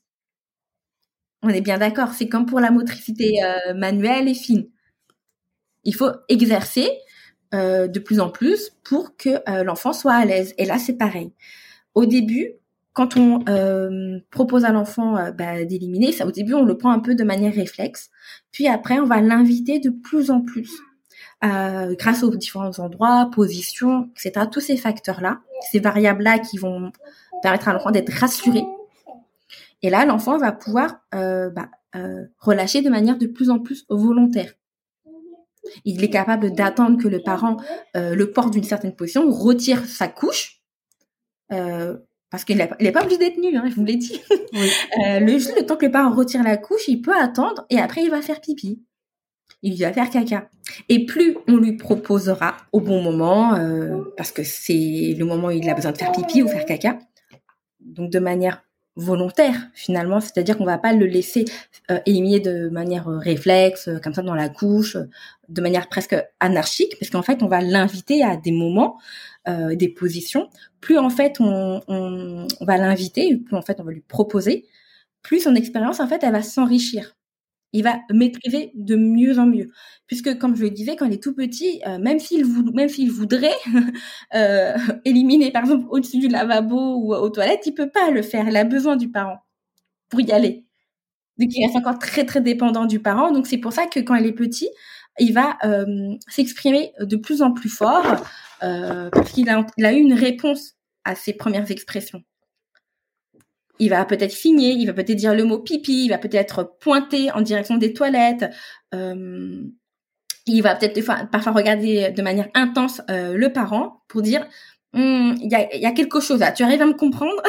On est bien d'accord, c'est comme pour la motricité euh, manuelle et fine. Il faut exercer euh, de plus en plus pour que euh, l'enfant soit à l'aise. Et là, c'est pareil. Au début, quand on euh, propose à l'enfant euh, bah, d'éliminer, ça, au début, on le prend un peu de manière réflexe. Puis après, on va l'inviter de plus en plus. Euh, grâce aux différents endroits, positions, et cetera. Tous ces facteurs-là, ces variables-là qui vont permettre à l'enfant d'être rassuré. Et là, l'enfant va pouvoir euh, bah, euh, relâcher de manière de plus en plus volontaire. Il est capable d'attendre que le parent euh, le porte d'une certaine position, retire sa couche, euh, parce qu'il n'est pas obligé d'être nu, hein, je vous l'ai dit. Oui. Euh, le, juste le temps que le parent retire la couche, il peut attendre et après il va faire pipi. Il va faire caca. Et plus on lui proposera au bon moment, euh, parce que c'est le moment où il a besoin de faire pipi ou faire caca, donc de manière volontaire finalement, c'est-à-dire qu'on va pas le laisser euh, éliminer de manière euh, réflexe, euh, comme ça dans la couche, euh, de manière presque anarchique, parce qu'en fait on va l'inviter à des moments, euh, des positions. Plus en fait on, on, on va l'inviter, plus en fait on va lui proposer, plus son expérience en fait elle va s'enrichir. Il va maîtriser de mieux en mieux, puisque comme je le disais, quand il est tout petit, euh, même s'il vou- même s'il voudrait euh, éliminer par exemple au-dessus du lavabo ou aux toilettes, il peut pas le faire. Il a besoin du parent pour y aller. Donc il reste encore très très dépendant du parent. Donc c'est pour ça que quand il est petit, il va euh, s'exprimer de plus en plus fort euh, parce qu'il a il a eu une réponse à ses premières expressions. Il va peut-être signer, il va peut-être dire le mot pipi, il va peut-être pointer en direction des toilettes. Euh, il va peut-être fois, parfois regarder de manière intense euh, le parent pour dire hm, il y a, y a quelque chose là, tu arrives à me comprendre?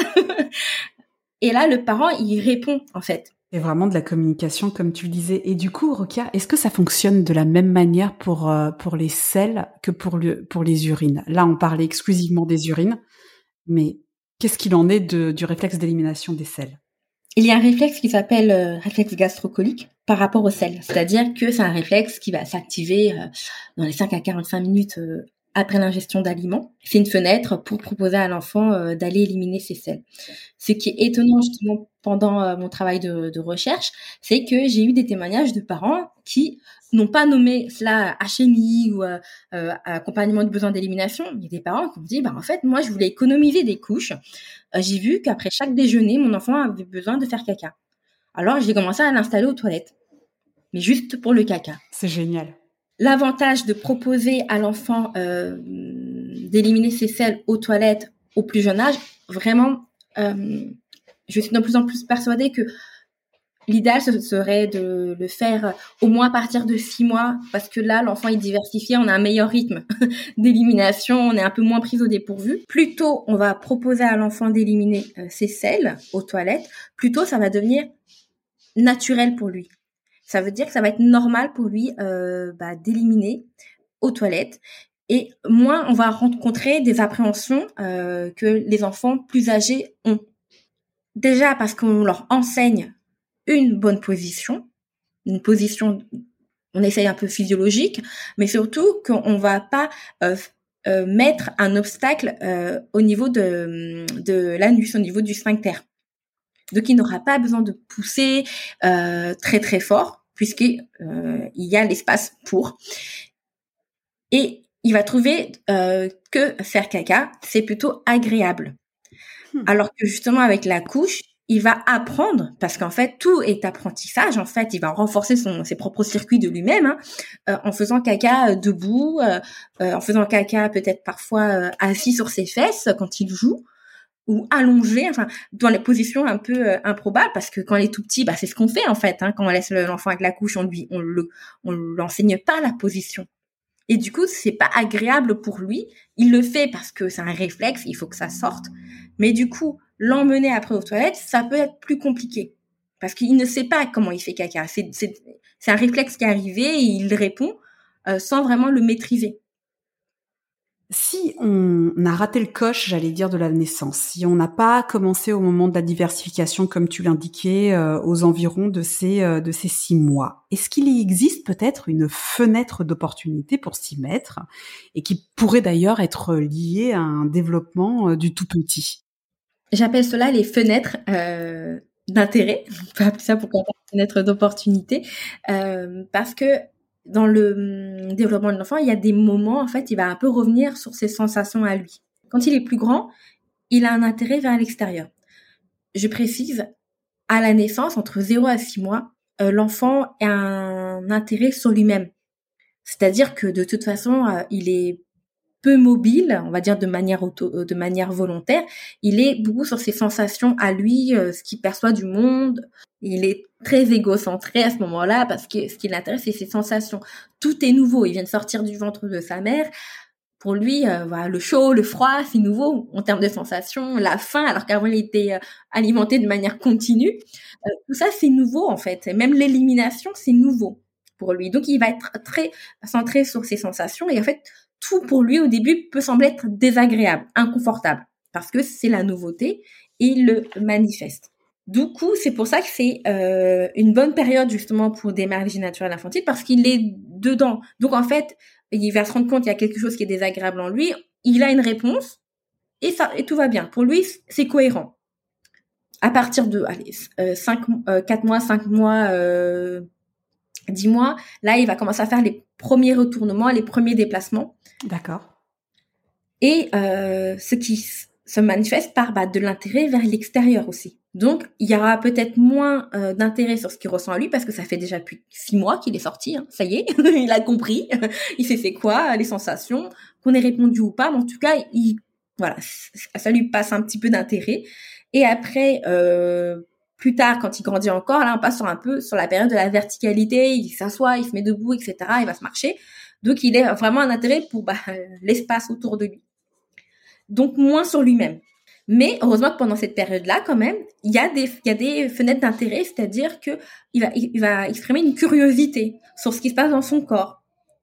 Et là, le parent, il répond en fait. C'est vraiment de la communication, comme tu le disais. Et du coup, Rokia, est-ce que ça fonctionne de la même manière pour euh, pour les selles que pour le pour les urines? Là, on parlait exclusivement des urines, mais qu'est-ce qu'il en est de, du réflexe d'élimination des selles? Il y a un réflexe qui s'appelle euh, réflexe gastrocolique par rapport aux selles. C'est-à-dire que c'est un réflexe qui va s'activer euh, dans les cinq à quarante-cinq minutes euh, après l'ingestion d'aliments. C'est une fenêtre pour proposer à l'enfant euh, d'aller éliminer ses selles. Ce qui est étonnant justement pendant euh, mon travail de, de recherche, c'est que j'ai eu des témoignages de parents qui n'ont pas nommé cela H M I ou euh, euh, accompagnement de besoin d'élimination. Il y a des parents qui ont dit, bah en fait, moi, je voulais économiser des couches. Euh, j'ai vu qu'après chaque déjeuner, mon enfant avait besoin de faire caca. Alors, j'ai commencé à l'installer aux toilettes, mais juste pour le caca. C'est génial. L'avantage de proposer à l'enfant euh, d'éliminer ses selles aux toilettes au plus jeune âge, vraiment, euh, je suis de plus en plus persuadée que l'idéal, ce serait de le faire au moins à partir de six mois, parce que là, l'enfant est diversifié, on a un meilleur rythme d'élimination, on est un peu moins pris au dépourvu. Plus tôt on va proposer à l'enfant d'éliminer euh, ses selles aux toilettes, plus tôt ça va devenir naturel pour lui. Ça veut dire que ça va être normal pour lui euh, bah, d'éliminer aux toilettes. Et moins on va rencontrer des appréhensions euh, que les enfants plus âgés ont. déjà parce qu'on leur enseigne une bonne position, une position, on essaye un peu physiologique, mais surtout qu'on va pas euh, euh, mettre un obstacle euh, au niveau de, de l'anus, au niveau du sphincter. Donc, il n'aura pas besoin de pousser euh, très très fort, puisqu'il euh, y a l'espace pour. Et il va trouver euh, que faire caca, c'est plutôt agréable. Hmm. Alors que justement, avec la couche, il va apprendre, parce qu'en fait, tout est apprentissage. En fait, il va renforcer son, ses propres circuits de lui-même, hein, euh, en faisant caca euh, debout, euh, euh, en faisant caca peut-être parfois euh, assis sur ses fesses quand il joue, ou allongé, enfin dans les positions un peu euh, improbables, parce que quand il est tout petit, bah c'est ce qu'on fait en fait, hein, quand on laisse l'enfant avec la couche, on lui, on le, on l'enseigne pas la position. Et du coup, c'est pas agréable pour lui. Il le fait parce que c'est un réflexe, il faut que ça sorte. Mais du coup, l'emmener après aux toilettes, ça peut être plus compliqué. Parce qu'il ne sait pas comment il fait caca. C'est, c'est, c'est un réflexe qui est arrivé et il répond euh, sans vraiment le maîtriser. Si on a raté le coche, j'allais dire, de la naissance, si on n'a pas commencé au moment de la diversification, comme tu l'indiquais, euh, aux environs de ces, euh, de ces six mois, est-ce qu'il y existe peut-être une fenêtre d'opportunité pour s'y mettre et qui pourrait d'ailleurs être liée à un développement euh, du tout petit? J'appelle cela les fenêtres euh, d'intérêt. On peut appeler ça pourquoi pas fenêtre d'opportunité, euh, parce que dans le hum, développement de l'enfant, il y a des moments, en fait, il va un peu revenir sur ses sensations à lui. Quand il est plus grand, il a un intérêt vers l'extérieur. Je précise, à la naissance, entre zéro à six mois, euh, l'enfant a un intérêt sur lui-même. C'est-à-dire que de toute façon, euh, il est peu mobile, on va dire de manière auto, de manière volontaire. Il est beaucoup sur ses sensations à lui, euh, ce qu'il perçoit du monde. Il est très égocentré à ce moment-là parce que ce qui l'intéresse, c'est ses sensations. Tout est nouveau. Il vient de sortir du ventre de sa mère. Pour lui, euh, voilà, le chaud, le froid, c'est nouveau en termes de sensations. La faim, alors qu'avant il était euh, alimenté de manière continue. Euh, tout ça, c'est nouveau en fait. Et même l'élimination, c'est nouveau pour lui. Donc, il va être très centré sur ses sensations. Et en fait, tout pour lui au début peut sembler être désagréable, inconfortable, parce que c'est la nouveauté et il le manifeste. Du coup, c'est pour ça que c'est euh, une bonne période justement pour démarrer l'hygiène naturelle infantile, parce qu'il est dedans. Donc en fait, il va se rendre compte qu'il y a quelque chose qui est désagréable en lui, il a une réponse et ça et tout va bien. Pour lui, c'est cohérent. À partir de allez, euh, cinq, euh, quatre mois, cinq mois, euh, dix mois, là, il va commencer à faire les premiers retournements, les premiers déplacements. D'accord. Et euh, ce qui se manifeste par bah, de l'intérêt vers l'extérieur aussi. Donc, il y aura peut-être moins euh, d'intérêt sur ce qu'il ressent à lui, parce que ça fait déjà plus de six mois qu'il est sorti. Hein. Ça y est, il a compris. Il sait c'est quoi, les sensations, qu'on ait répondu ou pas. Mais en tout cas, il, voilà, ça lui passe un petit peu d'intérêt. Et après, euh, plus tard, quand il grandit encore, là, on passe sur un peu sur la période de la verticalité. Il s'assoit, il se met debout, et cetera. Il va se marcher. Donc, il a vraiment un intérêt pour bah, l'espace autour de lui. Donc, moins sur lui-même. Mais heureusement que pendant cette période-là, quand même, il y a des, il y a des fenêtres d'intérêt, c'est-à-dire que il va, il va exprimer une curiosité sur ce qui se passe dans son corps.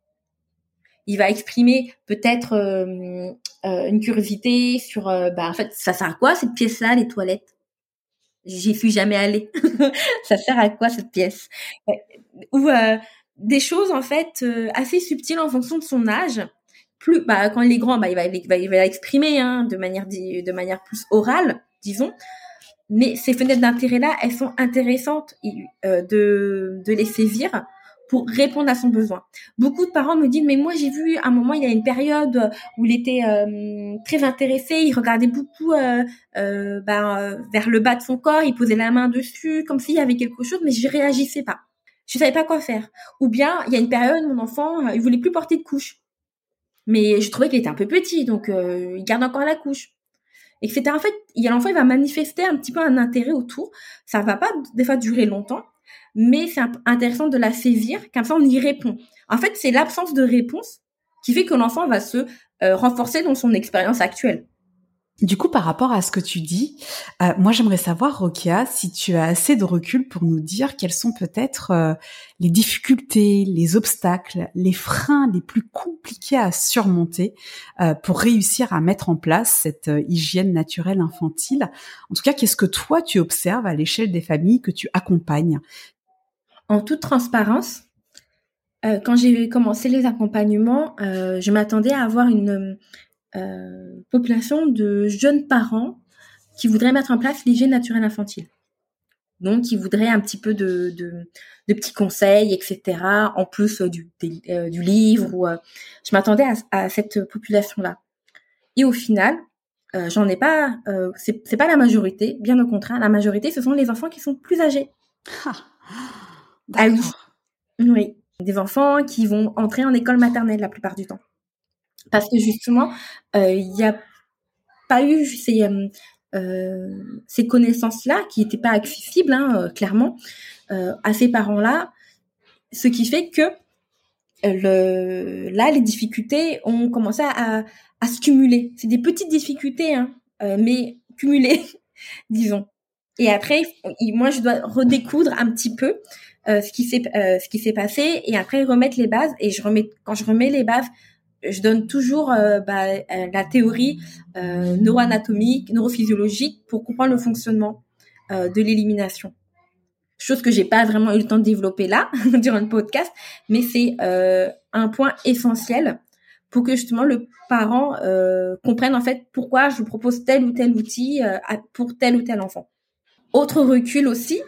Il va exprimer peut-être euh, euh, une curiosité sur, euh, bah en fait, ça sert à quoi cette pièce-là, les toilettes? J'y suis jamais allée. Ça sert à quoi cette pièce? Ou euh, des choses en fait euh, assez subtiles en fonction de son âge. Plus, bah, quand il est grand, bah, il va, il va, il va l'exprimer, hein, de manière, de manière plus orale, disons. Mais ces fenêtres d'intérêt-là, elles sont intéressantes euh, de, de les saisir pour répondre à son besoin. Beaucoup de parents me disent, mais moi, j'ai vu, à un moment, il y a une période où il était euh, très intéressé, il regardait beaucoup euh, euh, bah, vers le bas de son corps, il posait la main dessus, comme s'il y avait quelque chose, mais je réagissais pas. Je savais pas quoi faire. Ou bien, il y a une période, mon enfant, il voulait plus porter de couche. Mais je trouvais qu'il était un peu petit, donc euh, il garde encore la couche, et cetera. En fait, il y a l'enfant, il va manifester un petit peu un intérêt autour. Ça va pas des fois durer longtemps, mais c'est intéressant de la saisir, comme ça on y répond. En fait, c'est l'absence de réponse qui fait que l'enfant va se euh, renforcer dans son expérience actuelle. Du coup, par rapport à ce que tu dis, euh, moi j'aimerais savoir, Rokia, si tu as assez de recul pour nous dire quelles sont peut-être euh, les difficultés, les obstacles, les freins les plus compliqués à surmonter euh, pour réussir à mettre en place cette euh, hygiène naturelle infantile. En tout cas, qu'est-ce que toi tu observes à l'échelle des familles que tu accompagnes? En toute transparence, euh, quand j'ai commencé les accompagnements, euh, je m'attendais à avoir une euh, population de jeunes parents qui voudraient mettre en place l'hygiène naturelle infantile. Donc, qui voudraient un petit peu de, de, de petits conseils, et cetera, en plus euh, du, des, euh, du livre. Ou, euh, je m'attendais à, à cette population-là. Et au final, euh, j'en ai pas. Euh, c'est, c'est pas la majorité, bien au contraire. La majorité, ce sont les enfants qui sont plus âgés. Ah, Ah oui, d'accord. oui. Des enfants qui vont entrer en école maternelle la plupart du temps. Parce que justement, euh, il n'y a pas eu ces, euh, euh, ces connaissances-là qui n'étaient pas accessibles, hein, euh, clairement, euh, à ces parents-là. Ce qui fait que le, là, les difficultés ont commencé à, à se cumuler. C'est des petites difficultés, hein, euh, mais cumulées, disons. Et après, moi, je dois redécoudre un petit peu euh, ce qui s'est euh, ce qui s'est passé et après remettre les bases. Et je remets quand je remets les bases, je donne toujours euh, bah, euh, la théorie euh, neuroanatomique, neurophysiologique pour comprendre le fonctionnement euh, de l'élimination. Chose que j'ai pas vraiment eu le temps de développer là durant le podcast, mais c'est euh, un point essentiel pour que justement le parent euh, comprenne en fait pourquoi je vous propose tel ou tel outil euh, pour tel ou tel enfant. Autre recul aussi,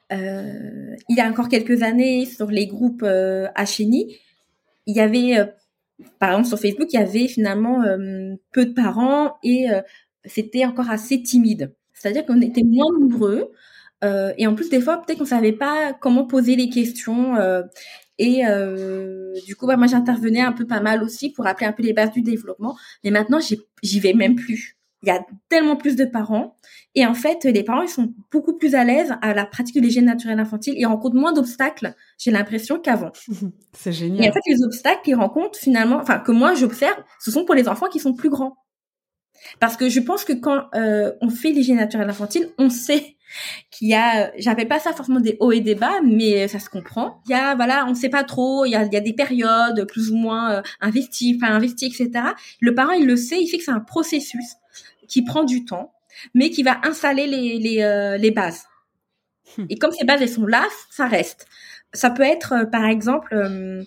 euh, il y a encore quelques années sur les groupes euh, H N I, il y avait euh, par exemple sur Facebook, il y avait finalement euh, peu de parents et euh, c'était encore assez timide. C'est-à-dire qu'on était moins nombreux. Euh, et en plus, des fois, peut-être qu'on savait pas comment poser les questions. Euh, et euh, du coup, bah, moi, j'intervenais un peu pas mal aussi pour rappeler un peu les bases du développement. Mais maintenant, j'y, j'y vais même plus. Il y a tellement plus de parents. Et en fait, les parents, ils sont beaucoup plus à l'aise à la pratique de l'hygiène naturelle infantile. Ils rencontrent moins d'obstacles, j'ai l'impression, qu'avant. C'est génial. Et en fait, les obstacles qu'ils rencontrent, finalement, enfin, que moi, j'observe, ce sont pour les enfants qui sont plus grands. Parce que je pense que quand euh, on fait l'hygiène naturelle infantile, on sait qu'il y a, j'appelle pas ça forcément des hauts et des bas, mais ça se comprend. Il y a, voilà, on sait pas trop, il y a, il y a des périodes plus ou moins euh, investies, pas investies, et cetera. Le parent, il le sait, il sait que c'est un processus qui prend du temps, mais qui va installer les, les, euh, les bases. Et comme ces bases, elles sont là, ça reste. Ça peut être, euh, par exemple, euh,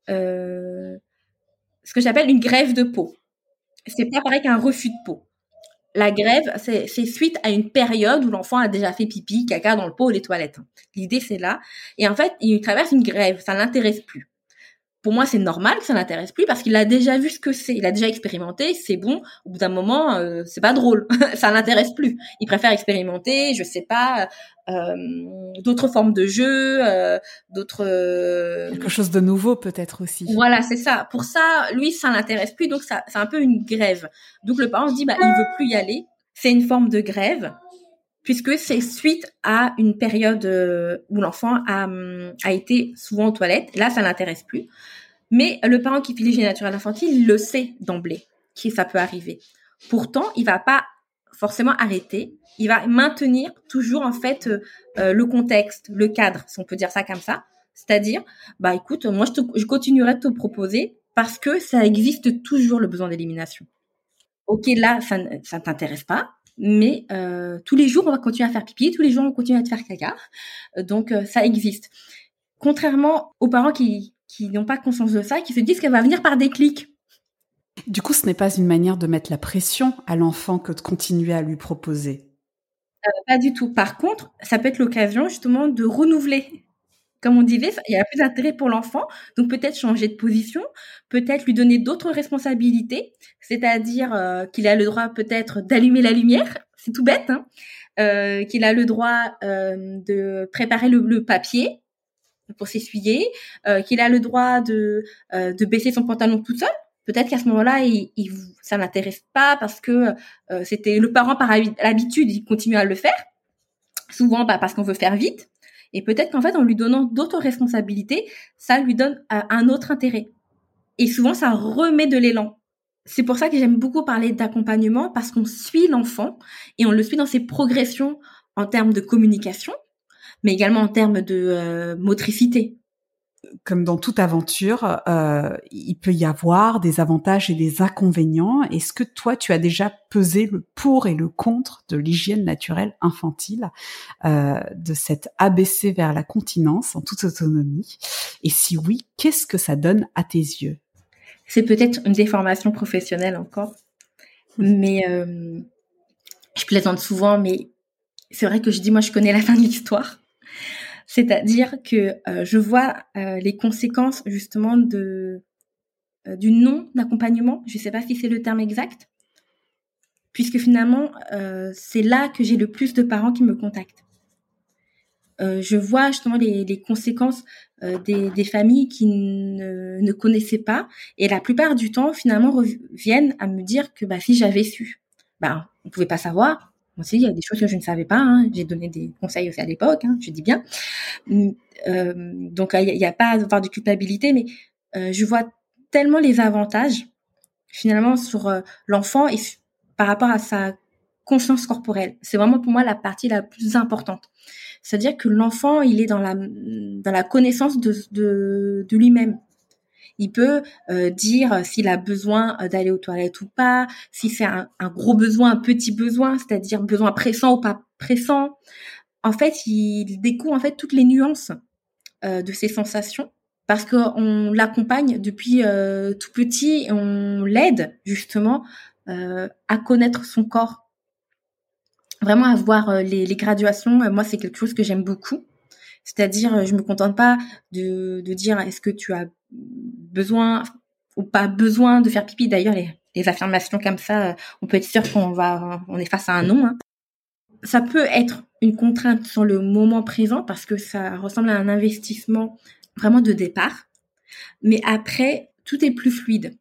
euh, ce que j'appelle une grève de peau. C'est pas pareil qu'un refus de peau. La grève, c'est, c'est suite à une période où l'enfant a déjà fait pipi, caca dans le pot ou les toilettes. L'idée, c'est là. Et en fait, il traverse une grève. Ça l'intéresse plus. Pour moi, c'est normal que ça l'intéresse plus parce qu'il a déjà vu ce que c'est. Il a déjà expérimenté. C'est bon. Au bout d'un moment, euh, c'est pas drôle. Ça l'intéresse plus. Il préfère expérimenter, je sais pas, euh, d'autres formes de jeux, euh, d'autres... Euh... Quelque chose de nouveau peut-être aussi. Voilà, c'est ça. Pour ça, lui, ça l'intéresse plus. Donc, ça, c'est un peu une grève. Donc, le parent se dit, bah, il veut plus y aller. C'est une forme de grève puisque c'est suite à une période où l'enfant a, a été souvent aux toilettes. Là, ça l'intéresse plus. Mais le parent qui fait l'hygiène naturelle infantile, il le sait d'emblée que ça peut arriver. Pourtant, il va pas forcément arrêter. Il va maintenir toujours, en fait, euh, le contexte, le cadre, si on peut dire ça comme ça. C'est-à-dire, bah, écoute, moi, je, te, je continuerai de te proposer parce que ça existe toujours le besoin d'élimination. Ok, là, ça ne t'intéresse pas. Mais euh, tous les jours, on va continuer à faire pipi, tous les jours, on continue à te faire caca. Donc, euh, ça existe. Contrairement aux parents qui, qui n'ont pas conscience de ça, qui se disent qu'elle va venir par déclic. Du coup, ce n'est pas une manière de mettre la pression à l'enfant que de continuer à lui proposer. Euh, pas du tout. Par contre, ça peut être l'occasion justement de renouveler. Comme on disait, il y a plus d'intérêt pour l'enfant, donc peut-être changer de position, peut-être lui donner d'autres responsabilités, c'est-à-dire euh, qu'il a le droit peut-être d'allumer la lumière, c'est tout bête, hein, euh, qu'il a le droit euh, de préparer le, le papier pour s'essuyer, euh, qu'il a le droit de, euh, de baisser son pantalon tout seul. Peut-être qu'à ce moment-là, il, il, ça l'intéresse pas parce que euh, c'était le parent par l'habitude, il continue à le faire, souvent bah, parce qu'on veut faire vite. Et peut-être qu'en fait, en lui donnant d'autres responsabilités, ça lui donne euh, un autre intérêt. Et souvent, ça remet de l'élan. c'est pour ça que j'aime beaucoup parler d'accompagnement, parce qu'on suit l'enfant et on le suit dans ses progressions en termes de communication, mais également en termes de euh, motricité. Comme dans toute aventure, euh, il peut y avoir des avantages et des inconvénients. Est-ce que toi, tu as déjà pesé le pour et le contre de l'hygiène naturelle infantile, euh, de cette A B C vers la continence en toute autonomie? Et si oui, qu'est-ce que ça donne à tes yeux? C'est peut-être une déformation professionnelle encore, mais euh, je plaisante souvent, mais c'est vrai que je dis, moi, je connais la fin de l'histoire. C'est-à-dire que euh, je vois euh, les conséquences justement de euh, du non-accompagnement. Je ne sais pas si c'est le terme exact, puisque finalement, euh, c'est là que j'ai le plus de parents qui me contactent. Euh, je vois justement les, les conséquences euh, des, des familles qui ne, ne connaissaient pas, et la plupart du temps, finalement, reviennent à me dire que bah, si j'avais su, bah, on ne pouvait pas savoir. Moi aussi, il y a des choses que je ne savais pas. Hein. J'ai donné des conseils aussi à l'époque, hein, je dis bien. Euh, donc, il n'y a, a pas à avoir de culpabilité, mais euh, je vois tellement les avantages, finalement, sur euh, l'enfant et par rapport à sa conscience corporelle. C'est vraiment pour moi la partie la plus importante. C'est-à-dire que l'enfant, il est dans la, dans la connaissance de, de, de lui-même. Il peut euh, dire s'il a besoin d'aller aux toilettes ou pas, si c'est un, un gros besoin, un petit besoin, c'est-à-dire besoin pressant ou pas pressant. En fait, il découvre en fait toutes les nuances euh, de ses sensations, parce qu'on l'accompagne depuis euh, tout petit, et on l'aide justement euh, à connaître son corps, vraiment à voir euh, les, les graduations. Moi, c'est quelque chose que j'aime beaucoup. C'est-à-dire, je me contente pas de, de dire est-ce que tu as besoin ou pas besoin de faire pipi. D'ailleurs, les, les affirmations comme ça, on peut être sûr qu'on va, on est face à un non. Hein. Ça peut être une contrainte sur le moment présent parce que ça ressemble à un investissement vraiment de départ. Mais après, tout est plus fluide.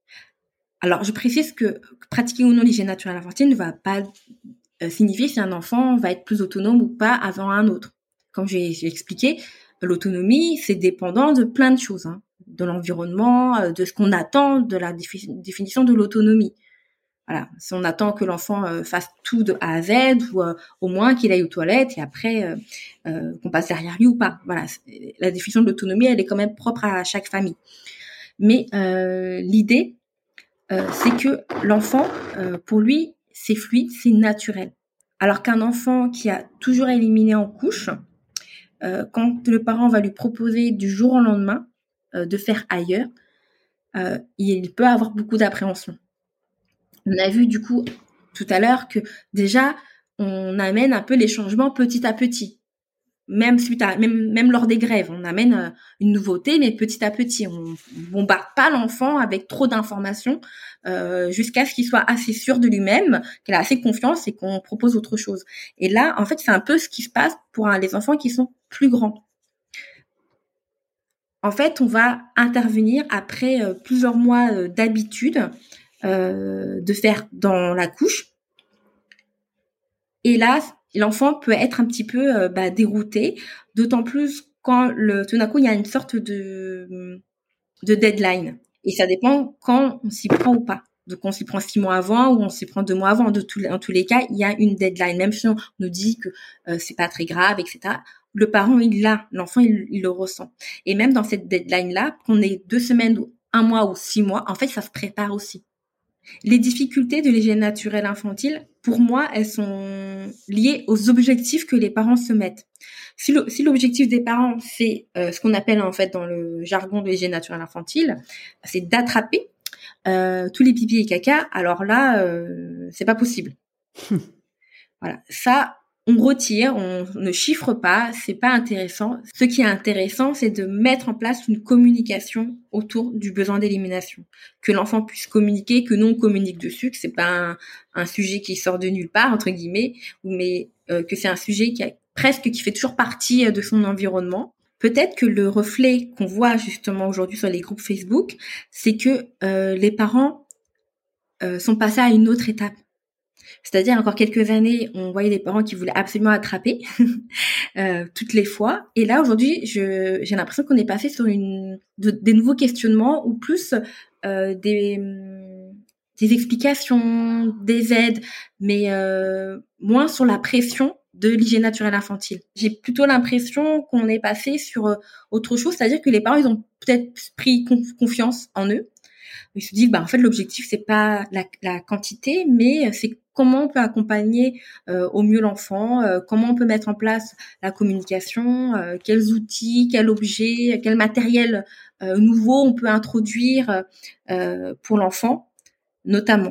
Alors, je précise que pratiquer ou non l'hygiène naturelle infantile ne va pas euh, signifier si un enfant va être plus autonome ou pas avant un autre. Comme j'ai, j'ai expliqué, l'autonomie, c'est dépendant de plein de choses, hein, de l'environnement, de ce qu'on attend de la défi- définition de l'autonomie. Voilà, si on attend que l'enfant euh, fasse tout de A à Z, ou euh, au moins qu'il aille aux toilettes et après euh, euh, qu'on passe derrière lui ou pas. Voilà, la définition de l'autonomie, elle est quand même propre à chaque famille. Mais euh, l'idée, euh, c'est que l'enfant, euh, pour lui, c'est fluide, c'est naturel. Alors qu'un enfant qui a toujours éliminé en couche, euh, quand le parent va lui proposer du jour au lendemain euh, de faire ailleurs, euh, il peut avoir beaucoup d'appréhension. On a vu du coup tout à l'heure que déjà, on amène un peu les changements petit à petit. Même suite à, même, même lors des grèves, on amène euh, une nouveauté, mais petit à petit, on bombarde pas l'enfant avec trop d'informations euh, jusqu'à ce qu'il soit assez sûr de lui-même, qu'il a assez confiance et qu'on propose autre chose. Et là, en fait, c'est un peu ce qui se passe pour hein, les enfants qui sont plus grands. En fait, on va intervenir après euh, plusieurs mois euh, d'habitude euh, de faire dans la couche. Et là, l'enfant peut être un petit peu euh, bah, dérouté, d'autant plus quand le, tout d'un coup, il y a une sorte de, de deadline. Et ça dépend quand on s'y prend ou pas. Donc, on s'y prend six mois avant ou on s'y prend deux mois avant. De tout, en tous les cas, il y a une deadline. Même si on nous dit que euh, c'est pas très grave, et cetera. Le parent, il l'a. L'enfant, il, il le ressent. Et même dans cette deadline-là, qu'on ait deux semaines ou un mois ou six mois, en fait, ça se prépare aussi. Les difficultés de l'hygiène naturelle infantile, pour moi, elles sont liées aux objectifs que les parents se mettent. Si, le, si l'objectif des parents, c'est euh, ce qu'on appelle en fait dans le jargon de l'hygiène naturelle infantile, c'est d'attraper euh, tous les pipis et caca, alors là, euh, c'est pas possible. Voilà, ça, on retire, on ne chiffre pas, c'est pas intéressant. Ce qui est intéressant, c'est de mettre en place une communication autour du besoin d'élimination, que l'enfant puisse communiquer, que nous on communique dessus, que c'est pas un, un sujet qui sort de nulle part entre guillemets, mais euh, que c'est un sujet qui a presque qui fait toujours partie de son environnement. Peut-être que le reflet qu'on voit justement aujourd'hui sur les groupes Facebook, c'est que euh, les parents euh, sont passés à une autre étape. C'est-à-dire, encore quelques années, on voyait des parents qui voulaient absolument attraper euh, toutes les fois. Et là, aujourd'hui, je, j'ai l'impression qu'on est passé sur une, de, des nouveaux questionnements ou plus euh, des, des explications, des aides, mais euh, moins sur la pression de l'hygiène naturelle infantile. J'ai plutôt l'impression qu'on est passé sur euh, autre chose, c'est-à-dire que les parents, ils ont peut-être pris conf- confiance en eux. Ils se disent, bah en fait, l'objectif c'est pas la, la quantité, mais c'est comment on peut accompagner euh, au mieux l'enfant, euh, comment on peut mettre en place la communication, euh, quels outils, quels objets, quel matériel euh, nouveau on peut introduire euh, pour l'enfant, notamment.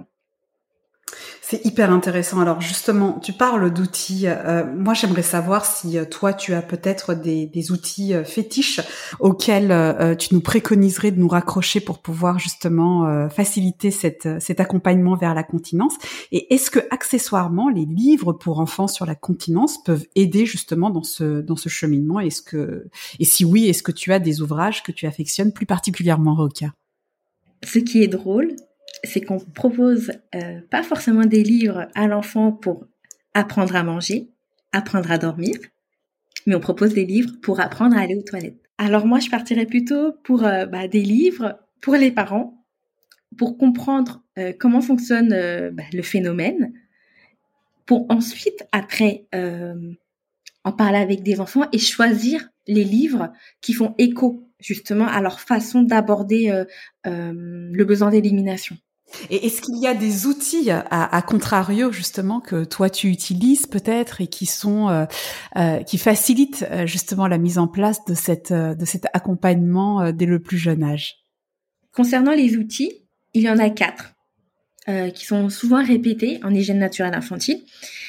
C'est hyper intéressant. Alors justement, tu parles d'outils. Euh, moi, j'aimerais savoir si euh, toi, tu as peut-être des, des outils euh, fétiches auxquels euh, tu nous préconiserais de nous raccrocher pour pouvoir justement euh, faciliter cette, cet accompagnement vers la continence. Et est-ce que accessoirement, les livres pour enfants sur la continence peuvent aider justement dans ce dans ce cheminement? Est-ce que et si oui, est-ce que tu as des ouvrages que tu affectionnes plus particulièrement, Rokia? Ce qui est drôle, c'est qu'on propose euh, pas forcément des livres à l'enfant pour apprendre à manger, apprendre à dormir, mais on propose des livres pour apprendre à aller aux toilettes. Alors moi, je partirais plutôt pour euh, bah, des livres pour les parents, pour comprendre euh, comment fonctionne euh, bah, le phénomène, pour ensuite, après, euh, en parler avec des enfants et choisir les livres qui font écho justement à leur façon d'aborder euh, euh, le besoin d'élimination. Et est-ce qu'il y a des outils à, à contrario justement que toi tu utilises peut-être et qui sont euh, euh, qui facilitent euh, justement la mise en place de cette euh, de cet accompagnement euh, dès le plus jeune âge? Concernant les outils, il y en a quatre euh, qui sont souvent répétés en hygiène naturelle infantile.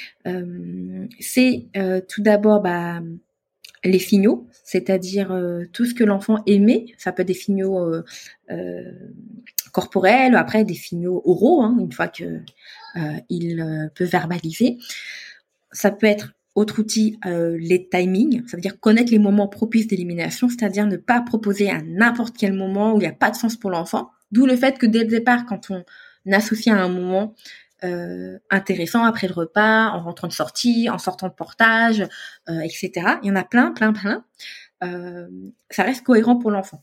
Euh, c'est euh, tout d'abord bah, les signaux, c'est-à-dire euh, tout ce que l'enfant émet. Ça peut être des signaux euh, euh, corporels, après des signaux oraux, hein, une fois que euh, il euh, peut verbaliser. Ça peut être autre outil, euh, les timings, ça veut dire connaître les moments propices d'élimination, c'est-à-dire ne pas proposer à n'importe quel moment où il n'y a pas de sens pour l'enfant. D'où le fait que dès le départ, quand on associe à un moment euh, intéressant après le repas, en rentrant de sortie, en sortant de portage, euh, et cetera. Il y en a plein, plein, plein. Euh, ça reste cohérent pour l'enfant.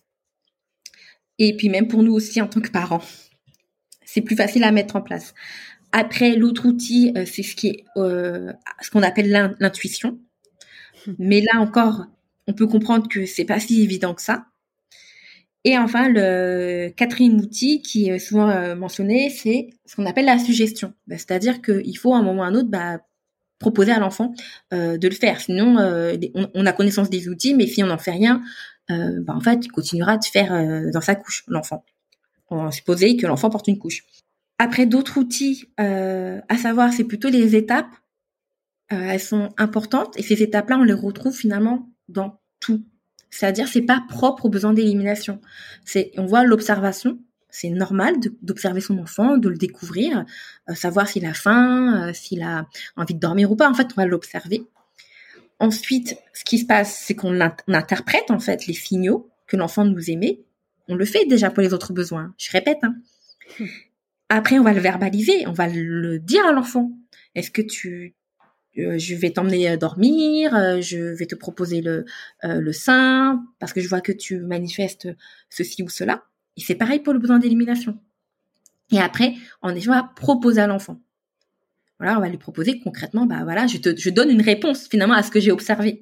Et puis même pour nous aussi en tant que parents. C'est plus facile à mettre en place. Après, l'autre outil, euh, c'est ce qui est euh, ce qu'on appelle l'in- l'intuition. Mais là encore, on peut comprendre que c'est pas si évident que ça. Et enfin, le quatrième outil qui est souvent euh, mentionné, c'est ce qu'on appelle la suggestion. Bah, c'est-à-dire qu'il faut à un moment ou à un autre bah, proposer à l'enfant euh, de le faire. Sinon, euh, on, on a connaissance des outils, mais si on n'en fait rien, euh, bah, en fait, il continuera de faire euh, dans sa couche, l'enfant. On va supposer que l'enfant porte une couche. Après, d'autres outils euh, à savoir, c'est plutôt les étapes. Euh, elles sont importantes et ces étapes-là, on les retrouve finalement dans tout. C'est-à-dire, c'est pas propre aux besoins d'élimination. C'est, on voit l'observation. C'est normal de, d'observer son enfant, de le découvrir, euh, savoir s'il a faim, euh, s'il a envie de dormir ou pas. En fait, on va l'observer. Ensuite, ce qui se passe, c'est qu'on int- on interprète en fait les signaux que l'enfant nous émet. On le fait déjà pour les autres besoins. Je répète. Hein. Après, on va le verbaliser. On va le dire à l'enfant. Est-ce que tu Euh, je vais t'emmener dormir, euh, je vais te proposer le, euh, le sein, parce que je vois que tu manifestes ceci ou cela. Et c'est pareil pour le besoin d'élimination. Et après, on est va proposer à l'enfant. Voilà, on va lui proposer concrètement, bah voilà, je te, je donne une réponse finalement à ce que j'ai observé.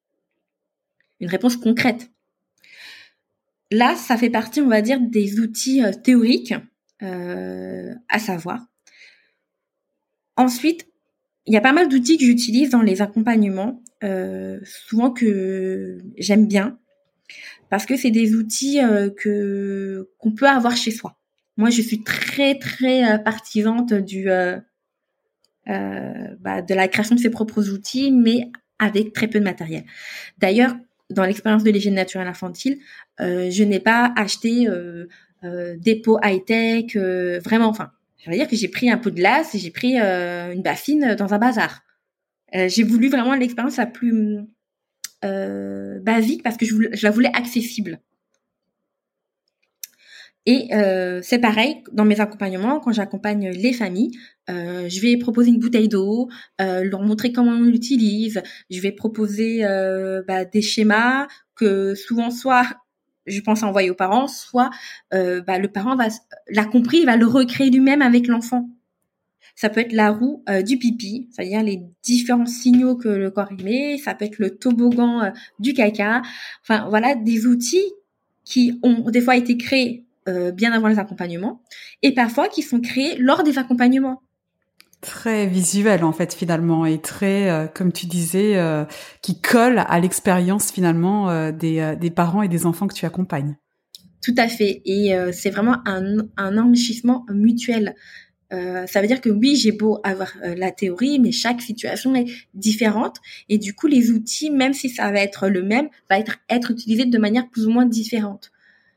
Une réponse concrète. Là, ça fait partie, on va dire, des outils euh, théoriques euh, à savoir. Ensuite, il y a pas mal d'outils que j'utilise dans les accompagnements, euh, souvent que j'aime bien, parce que c'est des outils euh, que qu'on peut avoir chez soi. Moi, je suis très très euh, partisante du euh, euh, bah, de la création de ses propres outils, mais avec très peu de matériel. D'ailleurs, dans l'expérience de l'hygiène naturelle infantile, euh, je n'ai pas acheté euh, euh, des pots high-tech, euh, vraiment, enfin, je veux dire que j'ai pris un pot de glace et j'ai pris euh, une baffine dans un bazar. Euh, j'ai voulu vraiment l'expérience la plus euh, basique parce que je, voulais, je la voulais accessible. Et euh, c'est pareil dans mes accompagnements, quand j'accompagne les familles, euh, je vais proposer une bouteille d'eau, euh, leur montrer comment on l'utilise. Je vais proposer euh, bah, des schémas que souvent soit je pense à envoyer aux parents, soit euh, bah, le parent va l'a compris, il va le recréer lui-même avec l'enfant. Ça peut être la roue euh, du pipi, c'est-à-dire les différents signaux que le corps émet. Ça peut être le toboggan euh, du caca. Enfin, voilà, des outils qui ont des fois été créés euh, bien avant les accompagnements et parfois qui sont créés lors des accompagnements. Très visuel en fait finalement et très, euh, comme tu disais, euh, qui colle à l'expérience finalement euh, des, euh, des parents et des enfants que tu accompagnes. Tout à fait. Et euh, c'est vraiment un, un enrichissement mutuel. Euh, ça veut dire que oui, j'ai beau avoir euh, la théorie, mais chaque situation est différente et du coup, les outils, même si ça va être le même, va être être utilisé de manière plus ou moins différente.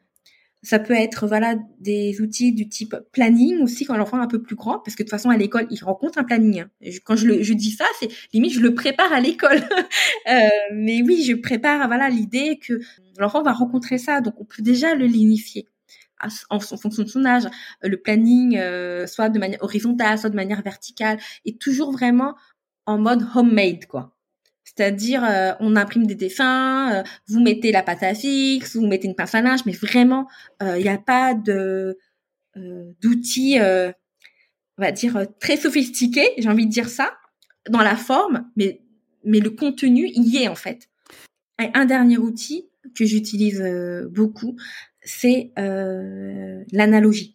Ça peut être voilà des outils du type planning aussi quand l'enfant est un peu plus grand, parce que de toute façon à l'école il rencontre un planning. Hein. Quand je le je dis ça, c'est limite je le prépare à l'école. euh, mais oui, je prépare voilà l'idée que l'enfant va rencontrer ça, donc on peut déjà le lignifier. En, en fonction de son âge, le planning, euh, soit de manière horizontale, soit de manière verticale, et toujours vraiment en mode homemade, quoi. C'est-à-dire, euh, on imprime des dessins, euh, vous mettez la pâte à fixe, vous mettez une pince à linge, mais vraiment, il euh, n'y a pas de euh, d'outils, euh, on va dire, très sophistiqués, j'ai envie de dire ça, dans la forme, mais, mais le contenu y est, en fait. Et un dernier outil que j'utilise euh, beaucoup, c'est euh, l'analogie.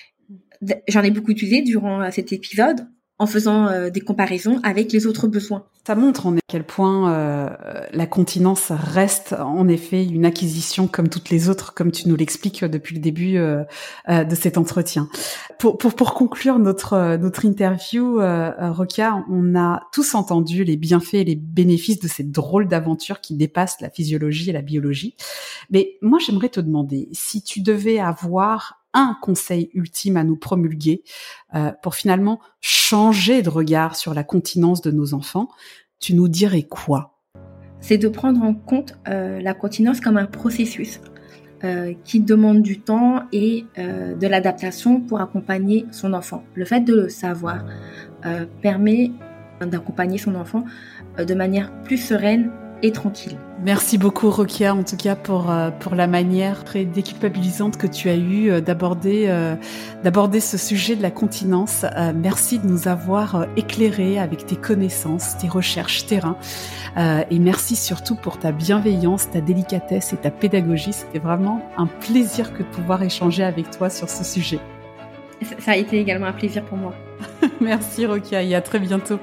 J'en ai beaucoup utilisé durant cet épisode en faisant euh, des comparaisons avec les autres besoins. Ça montre en quel point euh, la continence reste en effet une acquisition comme toutes les autres, comme tu nous l'expliques depuis le début euh, euh, de cet entretien. Pour, pour, pour conclure notre, notre interview, euh, Rokia, on a tous entendu les bienfaits et les bénéfices de cette drôle d'aventure qui dépasse la physiologie et la biologie. Mais moi, j'aimerais te demander, si tu devais avoir un conseil ultime à nous promulguer euh, pour finalement changer de regard sur la continence de nos enfants, tu nous dirais quoi ? C'est de prendre en compte euh, la continence comme un processus euh, qui demande du temps et euh, de l'adaptation pour accompagner son enfant. Le fait de le savoir euh, permet d'accompagner son enfant euh, de manière plus sereine et tranquille. Merci beaucoup Rokia, en tout cas pour euh, pour la manière très déculpabilisante que tu as eue euh, d'aborder euh, d'aborder ce sujet de la continence. Euh, merci de nous avoir euh, éclairés avec tes connaissances, tes recherches terrain, euh, et merci surtout pour ta bienveillance, ta délicatesse et ta pédagogie. C'était vraiment un plaisir que de pouvoir échanger avec toi sur ce sujet. Ça a été également un plaisir pour moi. Merci Rokia et à très bientôt.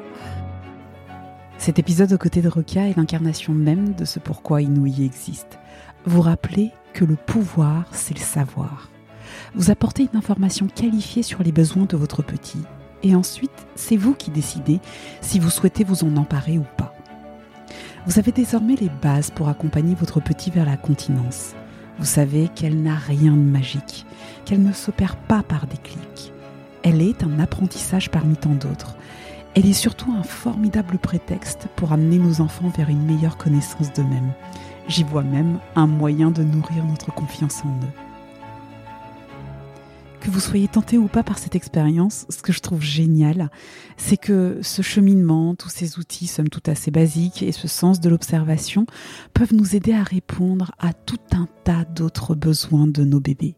Cet épisode aux côtés de Rokia est l'incarnation même de ce pourquoi Inouï existe. Vous rappelez que le pouvoir, c'est le savoir. Vous apportez une information qualifiée sur les besoins de votre petit. Et ensuite, c'est vous qui décidez si vous souhaitez vous en emparer ou pas. Vous avez désormais les bases pour accompagner votre petit vers la continence. Vous savez qu'elle n'a rien de magique, qu'elle ne s'opère pas par des clics. Elle est un apprentissage parmi tant d'autres. Elle est surtout un formidable prétexte pour amener nos enfants vers une meilleure connaissance d'eux-mêmes. J'y vois même un moyen de nourrir notre confiance en eux. Que vous soyez tenté ou pas par cette expérience, ce que je trouve génial, c'est que ce cheminement, tous ces outils, somme toute assez basiques, et ce sens de l'observation peuvent nous aider à répondre à tout un tas d'autres besoins de nos bébés.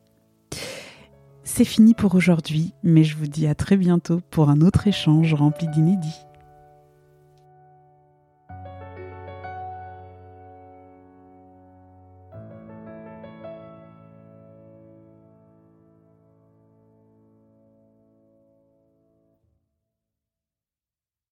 C'est fini pour aujourd'hui, mais je vous dis à très bientôt pour un autre échange rempli d'inédits.